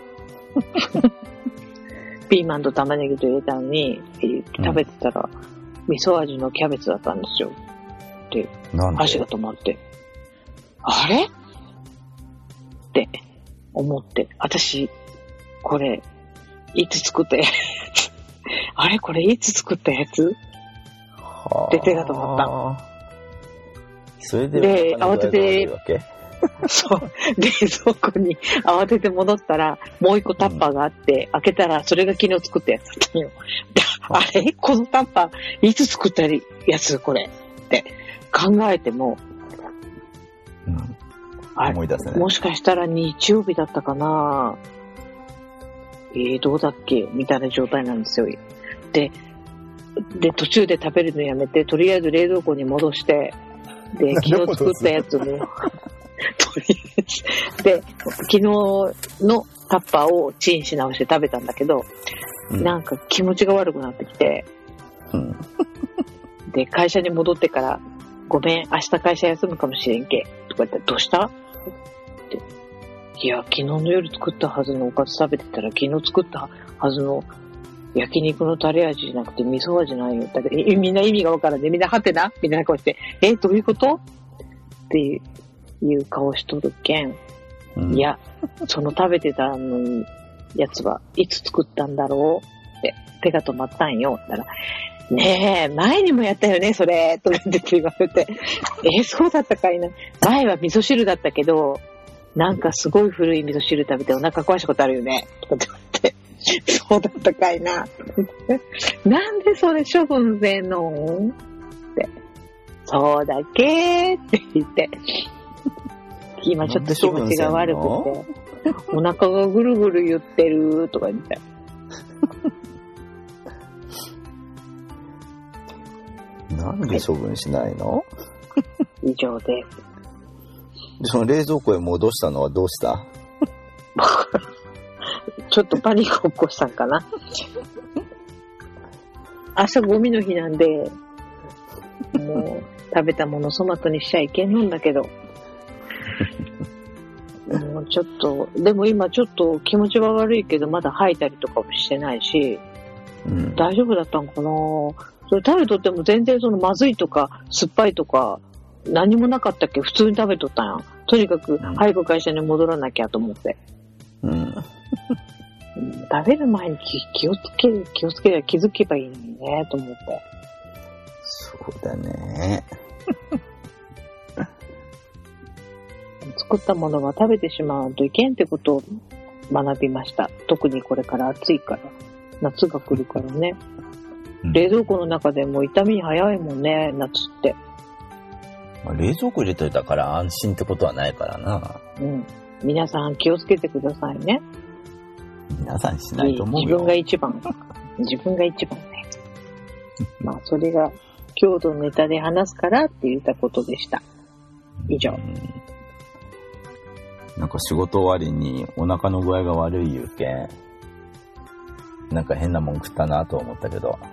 ピーマンと玉ねぎと入れたのに、食べてたら、味噌味のキャベツだったんですよ。で、箸が止まって。あれって思って、私、これ、いつ作ったやつあれこれいつ作ったやつって手が止まった。 それで、 慌てて、そう、冷蔵庫に慌てて戻ったら、もう一個タッパーがあって、開けたら、それが昨日作ったやつだったのよ。あれこのタッパー、いつ作ったやつこれって考えても、 思い出せない。 もしかしたら日曜日だったかなどうだっけみたいな状態なんですよ。で、途中で食べるのやめて、とりあえず冷蔵庫に戻して、で、昨日作ったやつも、とりあえず、で、昨日のタッパーをチンし直して食べたんだけど、なんか気持ちが悪くなってきて、で、会社に戻ってから、ごめん、明日会社休むかもしれんけ、とか言ったら、どうしたって。いや、昨日の夜作ったはずのおかず食べてたら、昨日作ったはずの焼肉のタレ味じゃなくて味噌味なんよ。だからみんな意味がわからんで、みんなはてなみたいな顔して、どういうことっていう顔しとるけん。いや、その食べてたのやつはいつ作ったんだろうって手が止まったんよ。だからねえ、前にもやったよね、それ、とかって言われて。そうだったかいな。前は味噌汁だったけど、なんかすごい古い味噌汁食べてお腹壊したことあるよね、とかって言われて。そうだったかいな。なんでそれ処分せんのって。そうだけって言って。今ちょっと気持ちが悪くて。お腹がぐるぐる言ってるとか言って。 なんなんで処分しないの？ 以上です。 その冷蔵庫へ戻したのはどうした？ ちょっとパニック起こしたんかな。明日ゴミの日なんで、もう食べたもの粗末にしちゃいけんのんだけど。もうちょっと、でも今ちょっと気持ちは悪いけど、まだ吐いたりとかもしてないし、大丈夫だったんかな。それ食べとっても全然そのまずいとか酸っぱいとか何もなかったっけ。普通に食べとったんや。とにかく早く会社に戻らなきゃと思って。食べる前に気をつければ気づけばいいのにねと思って。 そうだね。 作ったものは食べてしまうといけんってことを学びました。特にこれから暑いから、夏が来るからね。冷蔵庫の中でも傷み早いもんね、夏って。 まあ、冷蔵庫入れといたから安心ってことはないからな。 皆さん気をつけてくださいね。 皆さんしないと思うよ。 自分が一番ね。まあそれが郷土のネタで話すからって言ったことでした。以上。 なんか仕事終わりにお腹の具合が悪い言うけん、なんか変なもん食ったなと思ったけど。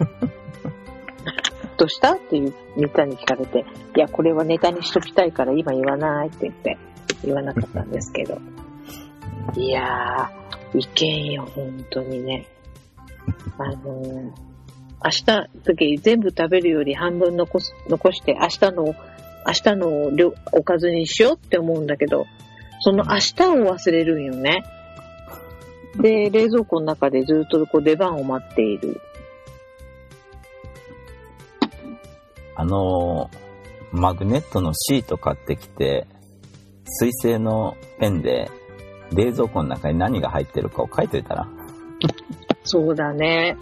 どうしたっていうみたいに聞かれて、いやこれはネタにしときたいから今言わないって言わなかったんですけど。いやー、いけんよ本当にね。明日時全部食べるより半分残して明日のおかずにしようって思うんだけど、その明日を忘れるんよね。で、冷蔵庫の中でずっとこう出番を待っている。 マグネットのシート買ってきて、水性のペンで冷蔵庫の中に何が入ってるかを書いておいたら。 そうだね。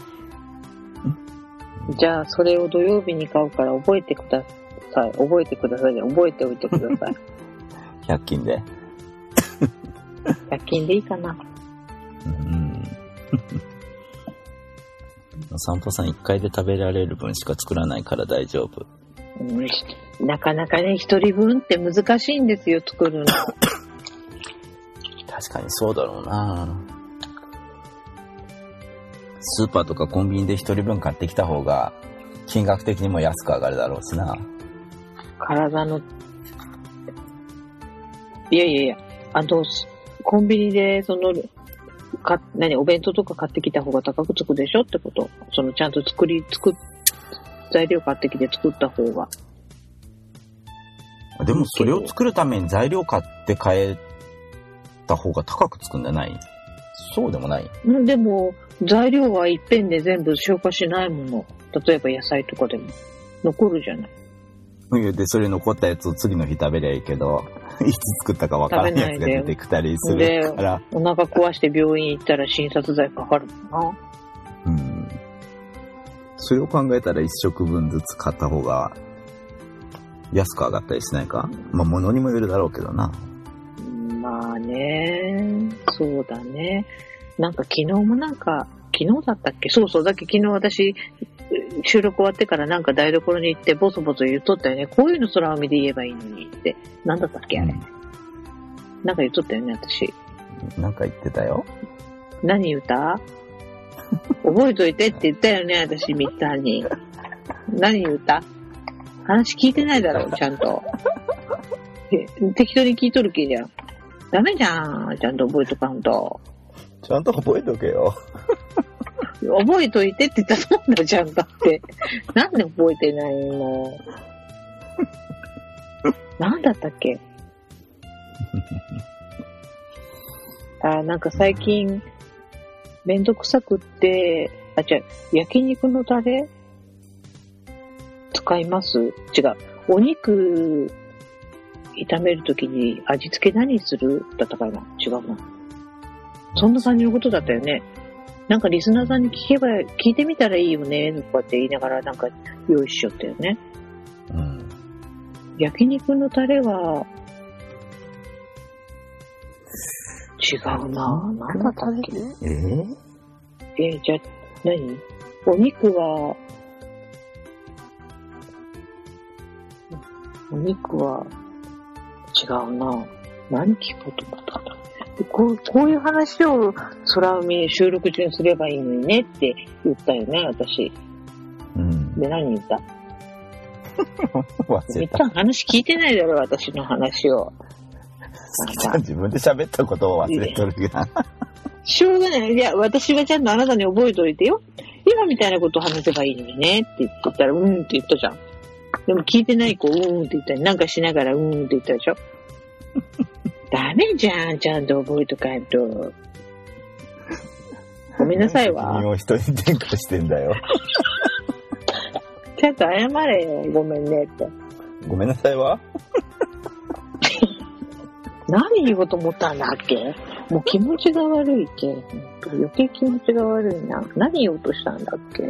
じゃあそれを土曜日に買うから覚えておいてください。 100均で。 100均でいいかな。 散歩さん1回で食べられる分しか作らないから大丈夫。 なかなかね、一人分って難しいんですよ、作るの。 確かにそうだろうな。スーパーとかコンビニで一人分買ってきた方が金額的にも安く上がるだろうしな。 体の、いや、コンビニでお弁当とか買ってきた方が高くつくでしょってこと。ちゃんと材料買ってきて作った方が。 でもそれを作るために材料買って買えた方が高くつくんじゃない？そうでもない？ でも材料はいっぺんで全部消化しないもの。例えば野菜とかでも残るじゃない。 で、それ残ったやつを次の日食べりゃいいけど、いつ作ったか分からないやつが出てきたりするから。 お腹壊して病院行ったら診察剤かかるもんな。 それを考えたら1食分ずつ買った方が安く上がったりしないか？まあ物にもよるだろうけどな。 まあね、そうだね。なんか昨日だったっけ？そう、だっけ昨日私収録終わってからなんか台所に行ってボソボソ言っとったよね。こういうの空海で言えばいいのにって。なんだったっけあれ。なんか言っとったよね、私。 なんか言ってたよ。 何言った覚えといてって言ったよね、私みったに。何言った話聞いてないだろ、ちゃんと。適当に聞いとる気じゃん。ダメじゃん、ちゃんと覚えとかんと。 ちゃんと覚えとけよ。 覚えといてって言ったもんだじゃんだって。なんで覚えてないの？なんだったっけ？なんか最近めんどくさくって、焼肉のタレ使います？違う。お肉炒めるときに味付け何するだったかな？違うな。そんな感じのことだったよね。なんかリスナーさんに聞いてみたらいいよねとかって言いながらなんか用意しよったよね。焼肉のタレは違うな。なんだったっけ？じゃあ何？お肉はお肉は違うな。何聞こうと思ったんだ。こういう話を空海収録中にすればいいのにねって言ったよね、私。 うん。 で、何言った？ 忘れた。 みっちゃん話聞いてないだろ、私の話を。 自分で喋ったことを忘れとるが。 しょうがない。いや、私はちゃんとあなたに覚えておいてよ。今みたいなことを話せばいいのにねって言ったら、って言ったじゃん。でも聞いてない子、って言ったり、なんかしながら、って言ったでしょ。ダメじゃん、ちゃんと覚えとかんと。ごめんなさいわ。 君を人に転嫁してんだよ。 ちゃんと謝れ、ごめんねって。 ごめんなさいわ。 何言おうと思ったんだっけ？もう気持ちが悪いけ。余計気持ちが悪いな。何言おうとしたんだっけ？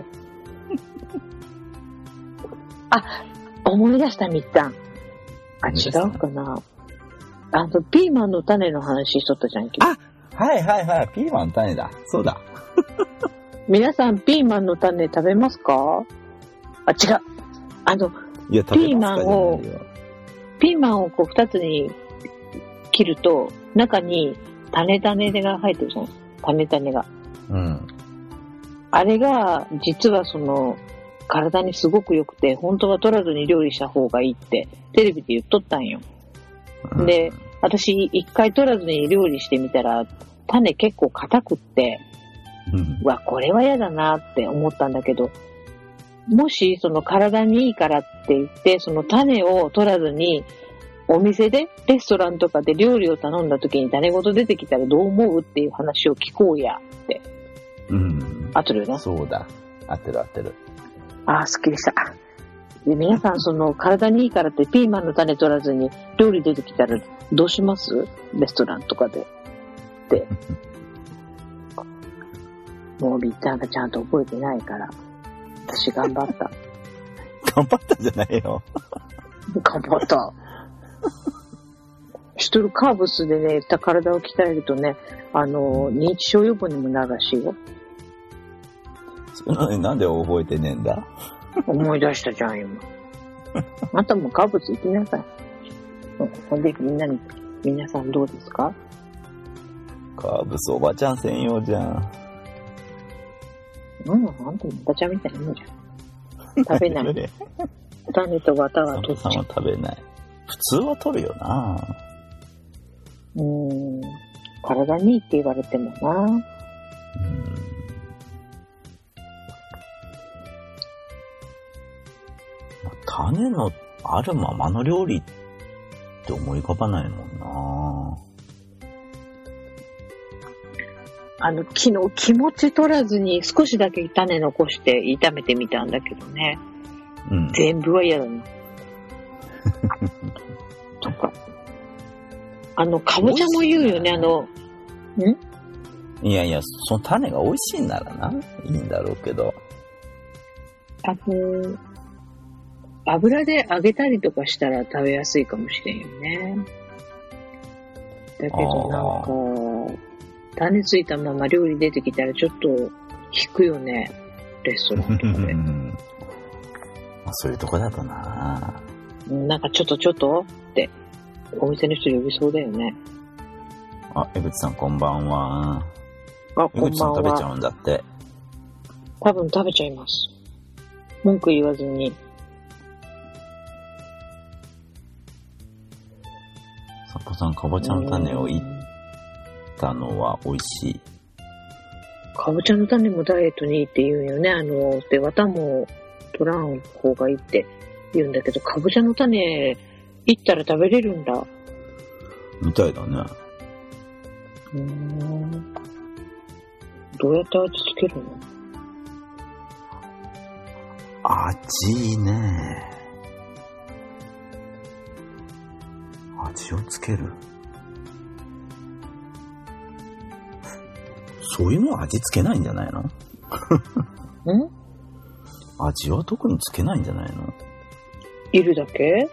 あ、思い出したみったん。あ、違うかな。ピーマンの種の話しとったじゃんけ。 あ、はいはいはい。ピーマンの種だ。そうだ。 皆さん、ピーマンの種食べますか？あ、違う。 いや、 ピーマンをこう二つに切ると、中に種が入ってるじゃん。種が。 うん。あれが、実は体にすごく良くて、本当は取らずに料理した方がいいって、テレビで言っとったんよ。で、私、一回取らずに料理してみたら、種結構硬くって、これは嫌だなって思ったんだけど、もし、体にいいからって言って、その種を取らずに、お店で、レストランとかで料理を頼んだ時に種ごと出てきたらどう思うっていう話を聞こうやって。合ってるよね。 そうだ。合ってる。 ああ、すっきりした。で、皆さん、体にいいからってピーマンの種取らずに料理出てきたらどうします？レストランとかで。って。もうみっちゃんがちゃんと覚えてないから。私頑張った。 頑張ったじゃないよ。 頑張った。知っとるカーブスでね、体を鍛えるとね、認知症予防にもなるらしいよ。 それなのになんで覚えてねえんだ？ 思い出したじゃん、今。あんたもカーブス行きなさい。ほんで、皆さんどうですか？ カーブスおばちゃん専用じゃん。 あんたもおばちゃんみたいなもんじゃん。食べない。種と綿は取っちゃう。 さんは食べない。普通は取るよな。 体にいいって言われてもな。 種のあるままの料理って思い浮かばないもんな。 昨日気持ち取らずに少しだけ種残して炒めてみたんだけどね。全部は嫌だな。とか。かぼちゃも言うよね、 いや、その種が美味しいならな、いいんだろうけど。 油で揚げたりとかしたら食べやすいかもしれんよね。だけどなんか、種ついたまま料理出てきたらちょっと引くよね、レストランとかで。 そういうとこだとな。 なんかちょっとってお店の人呼びそうだよね。 あ、江口さんこんばんは。 あ、こんばんは。江口さん食べちゃうんだって。 多分食べちゃいます。文句言わずに。 サポさん、かぼちゃの種をいったのは美味しい。 かぼちゃの種もダイエットにいいって言うよね。で、綿も取らん方がいいって言うんだけど、かぼちゃの種、いったら食べれるんだ。 みたいだね。 どうやって味付けるの？ 味ね。味をつける。そういうのは味付けないんじゃないの？味は特につけないんじゃないの？ いるだけ？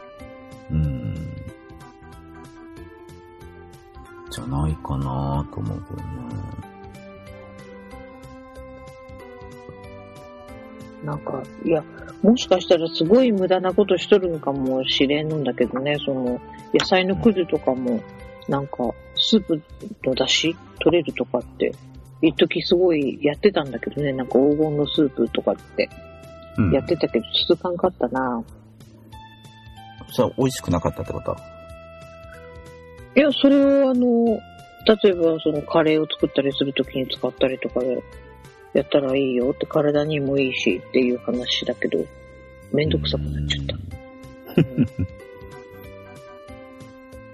じゃないかなと思うけどね。 なんか、いや、もしかしたらすごい無駄なことしとるんかもしれんのだけどね、その、野菜のくずとかも、なんか、スープの出汁取れるとかって、一時すごいやってたんだけどね、なんか黄金のスープとかって、やってたけど続かんかったな。 それは美味しくなかったってこと？ いや、それを例えばそのカレーを作ったりするときに使ったりとかでやったらいいよって、体にもいいしっていう話だけど、めんどくさくなっちゃった。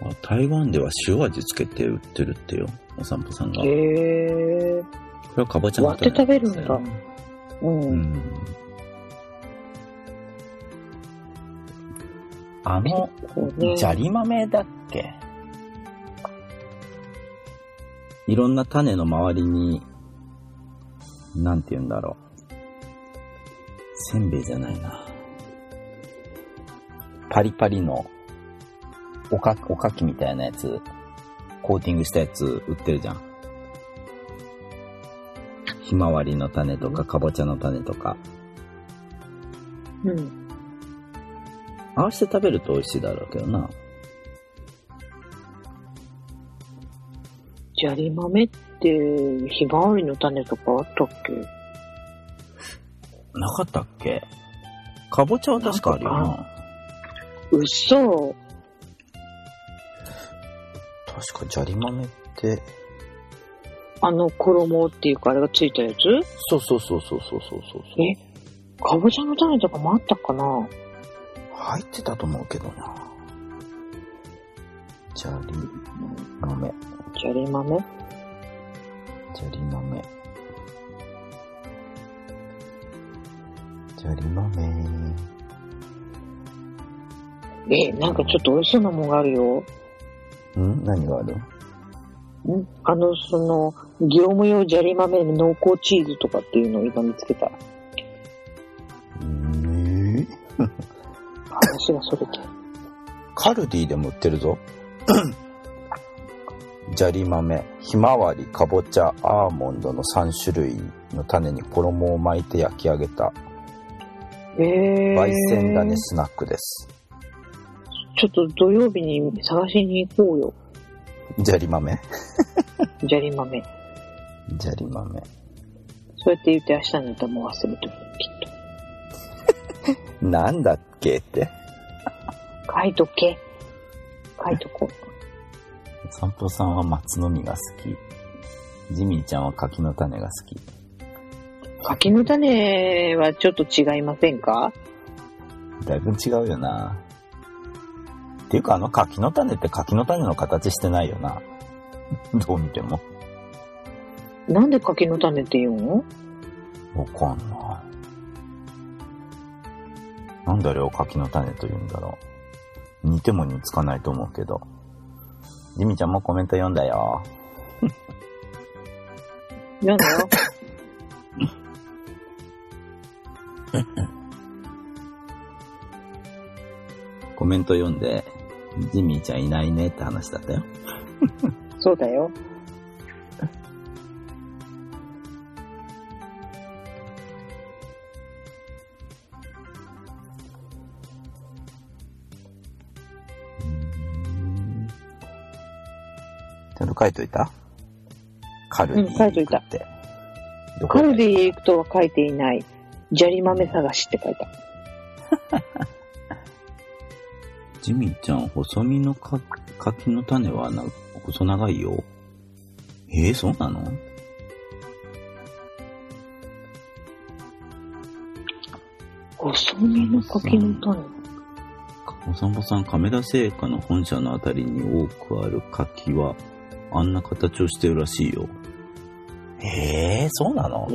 台湾では塩味つけて売ってるってよ、お散歩さんが。 へー。 これはかぼちゃの割って食べるんだ。 砂利豆だっけ？いろんな種の周りに、なんて言うんだろう。せんべいじゃないな。パリパリのおかきみたいなやつ、コーティングしたやつ売ってるじゃん。ひまわりの種とか、かぼちゃの種とか。合わせて食べると美味しいだろうけどな。 砂利豆ってひまわりの種とかあったっけ？ なかったっけ？かぼちゃは確かあるよな。 嘘。 確か砂利豆って。 衣っていうかあれがついたやつ？ そう。 かぼちゃの種とかもあったかな？ 入ってたと思うけどな。砂利豆。 砂利豆。なんかちょっと美味しそうなもんがあるよ。 何がある？ 業務用砂利豆の濃厚チーズとかっていうのを今見つけた。話がそれて。 カルディでも売ってるぞ。砂利豆、ひまわり、かぼちゃ、アーモンドの3種類の種に衣を巻いて焼き上げた焙煎種スナックです。 ちょっと土曜日に探しに行こうよ。 砂利豆砂利豆。そうやって言って明日になったらもう忘れてる、きっと。 なんだっけって。 書いとこう。 散歩さんは松の実が好き。ジミーちゃんは柿の種が好き。 柿の種はちょっと違いませんか？ だいぶ違うよな。っていうか柿の種って柿の種の形してないよな。どう見ても。 なんで柿の種って言うの？ わかんない。なんであれを柿の種と言うんだろう。似ても似つかないと思うけど。ジミちゃんもコメント読んだよ。 読んだよ。 コメント読んで、ジミーちゃんいないねって話だったよ。 そうだよ。 ちゃんと書いといた？カルディ書いといた。カルディへ行くとは書いていない。砂利豆探しって書いた。 ジミーちゃん、細身の柿の種は細長いよ。そうなの？ 細身の柿の種。 お散歩さん、亀田製菓の本社のあたりに多くある柿は、あんな形をしてるらしいよ。そうなの？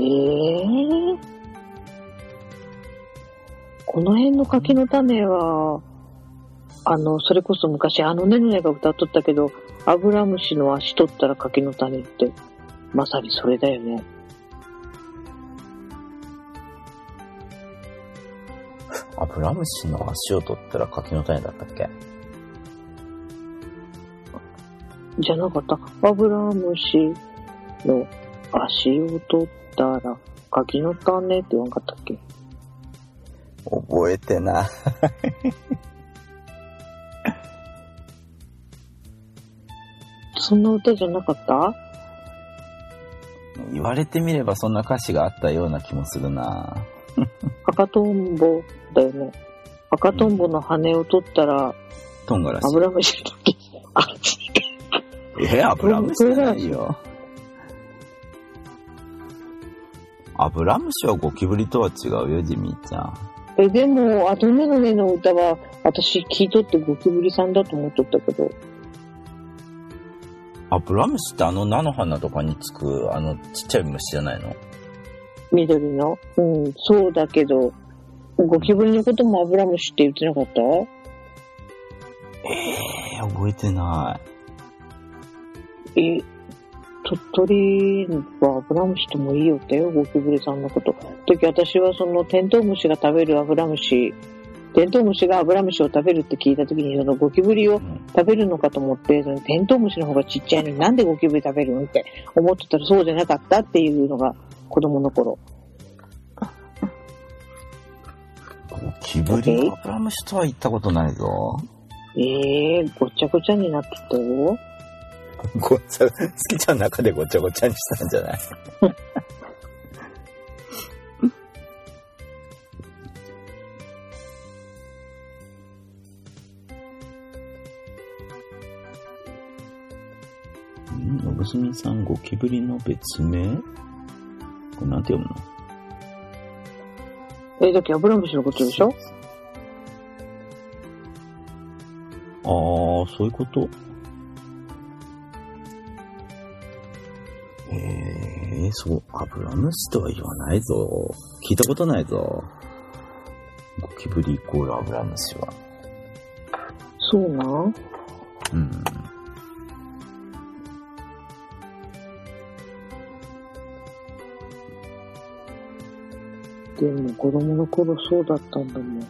この辺の柿の種は、それこそ昔ねねねが歌っとったけど、アブラムシの足取ったら柿の種って、まさにそれだよね。 アブラムシの足を取ったら柿の種だったっけ？ じゃなかった。アブラムシの足を取ったら柿の種って言わんかったっけ？ 覚えてない。 そんな歌じゃなかった？ 言われてみればそんな歌詞があったような気もするな。 赤とんぼだよね。赤とんぼの羽を取ったら、 トンガラシ。 アブラムシだっけ？あ、 アブラムシじゃないよ。アブラムシはゴキブリとは違うよ、ジミーちゃん。 でも、跡目の根の歌は、私聞いとってゴキブリさんだと思っとったけど。 アブラムシって菜の花とかにつく、ちっちゃい虫じゃないの？ 緑の？うん、そうだけど、ゴキブリのこともアブラムシって言ってなかった？ 覚えてない。 鳥取はアブラムシともいいよってよ、ゴキブリさんのこと。時私はそのテントウムシが食べるアブラムシ、テントウムシがアブラムシを食べるって聞いた時に、そのゴキブリを食べるのかと思って、そのテントウムシの方がちっちゃいのになんでゴキブリ食べるのって思ってたらそうじゃなかったっていうのが子供の頃。 ゴキブリアブラムシとは言ったことないぞ。 ごちゃごちゃになってたよ。 好きちゃんの中でごちゃごちゃにしたんじゃない？のぶすみさん、ゴキブリの別名？これなんて読むの？ だっけアブラムシのことでしょ？ そういうこと？そう、アブラムシとは言わないぞ。聞いたことないぞ。ゴキブリイコールアブラムシは。 そうなん？ うん。 でも子供の頃そうだったんだもん。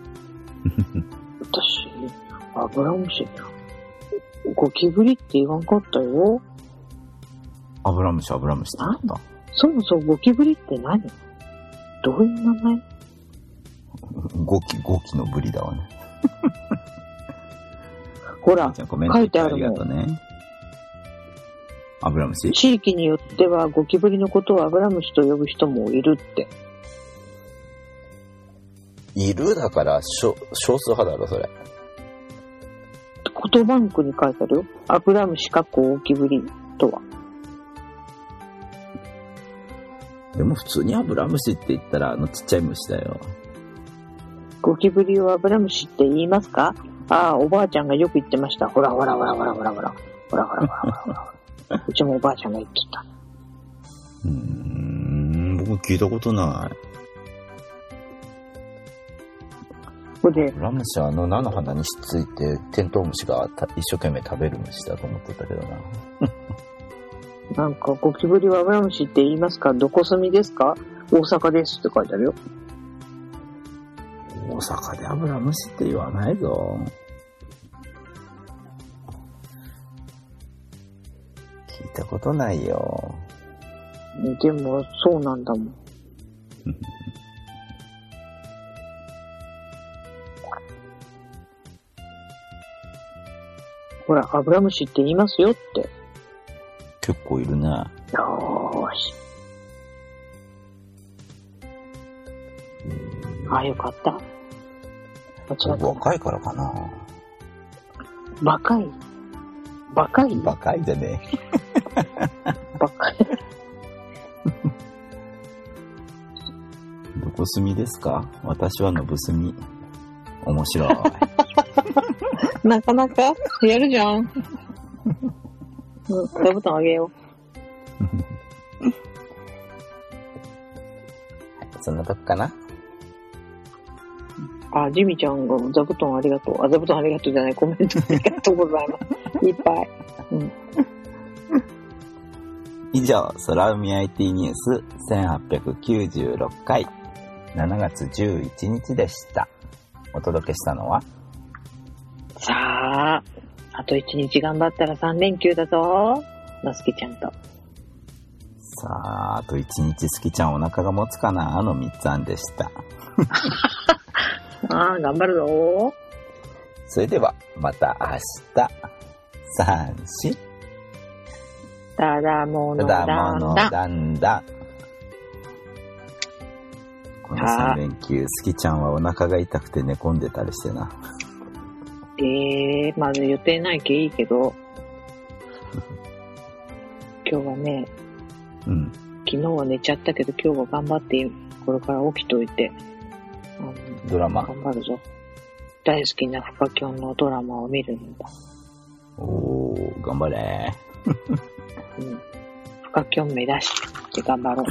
私、アブラムシ、ゴキブリって言わんかったよ。 アブラムシって言った。 そもそもゴキブリって何？どういう名前？ ゴキのブリだわね。 ほら、書いてあるもん。 ありがとうね。アブラムシ？ 地域によってはゴキブリのことをアブラムシと呼ぶ人もいるって。 いるだから少数派だろ、それ。 言葉バンクに書いてあるよ。アブラムシゴキブリとは。 でも普通にアブラムシって言ったらちっちゃい虫だよ。 ゴキブリをアブラムシって言いますか？ああ、おばあちゃんがよく言ってました。ほらほらほらほらほらほら。ほらほらほらほら。うちもおばあちゃんが言ってた。 僕聞いたことない。 これでアブラムシは菜の花にしついてテントウムシが一生懸命食べる虫だと思ってたけどな。 なんかゴキブリはアブラムシって言いますか？どこ住みですか？大阪ですって書いてあるよ。 大阪でアブラムシって言わないぞ。聞いたことないよ。 でもそうなんだもん。ほら、アブラムシって言いますよって。 結構いるね。 よーし。よかった。間違った。 若いからかな。 バカいじゃねえ。 バカい。 どこ住みですか？私はのぶすみ。面白い。 なかなかやるじゃん。座布団あげよう。そんなとこかな。 ジミちゃんが座布団ありがとう。座布団ありがとうじゃない、コメントありがとうございます。いっぱい。 以上、空海 IT ニュース1896回7月11日でした。お届けしたのは、 さあ、あと1日頑張ったら3連休だぞ。のすけちゃんと。 さあ、あと1日すきちゃんお腹が持つかな？みっつぁんでした。 ああ、頑張るぞ。 それでは、また明日。3、4。 ただものただだものんだ。 だんだん。この3連休、すきちゃんはお腹が痛くて寝込んでたりしてな。 まだ予定ないけいいけど、今日はね、 うん。 昨日は寝ちゃったけど、今日は頑張って、これから起きといて、 ドラマ。 頑張るぞ。大好きなフカキョンのドラマを見るんだ。 おー、頑張れ。 うん。フカキョン目指して頑張ろう。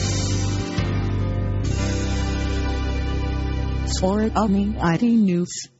For Army IT News.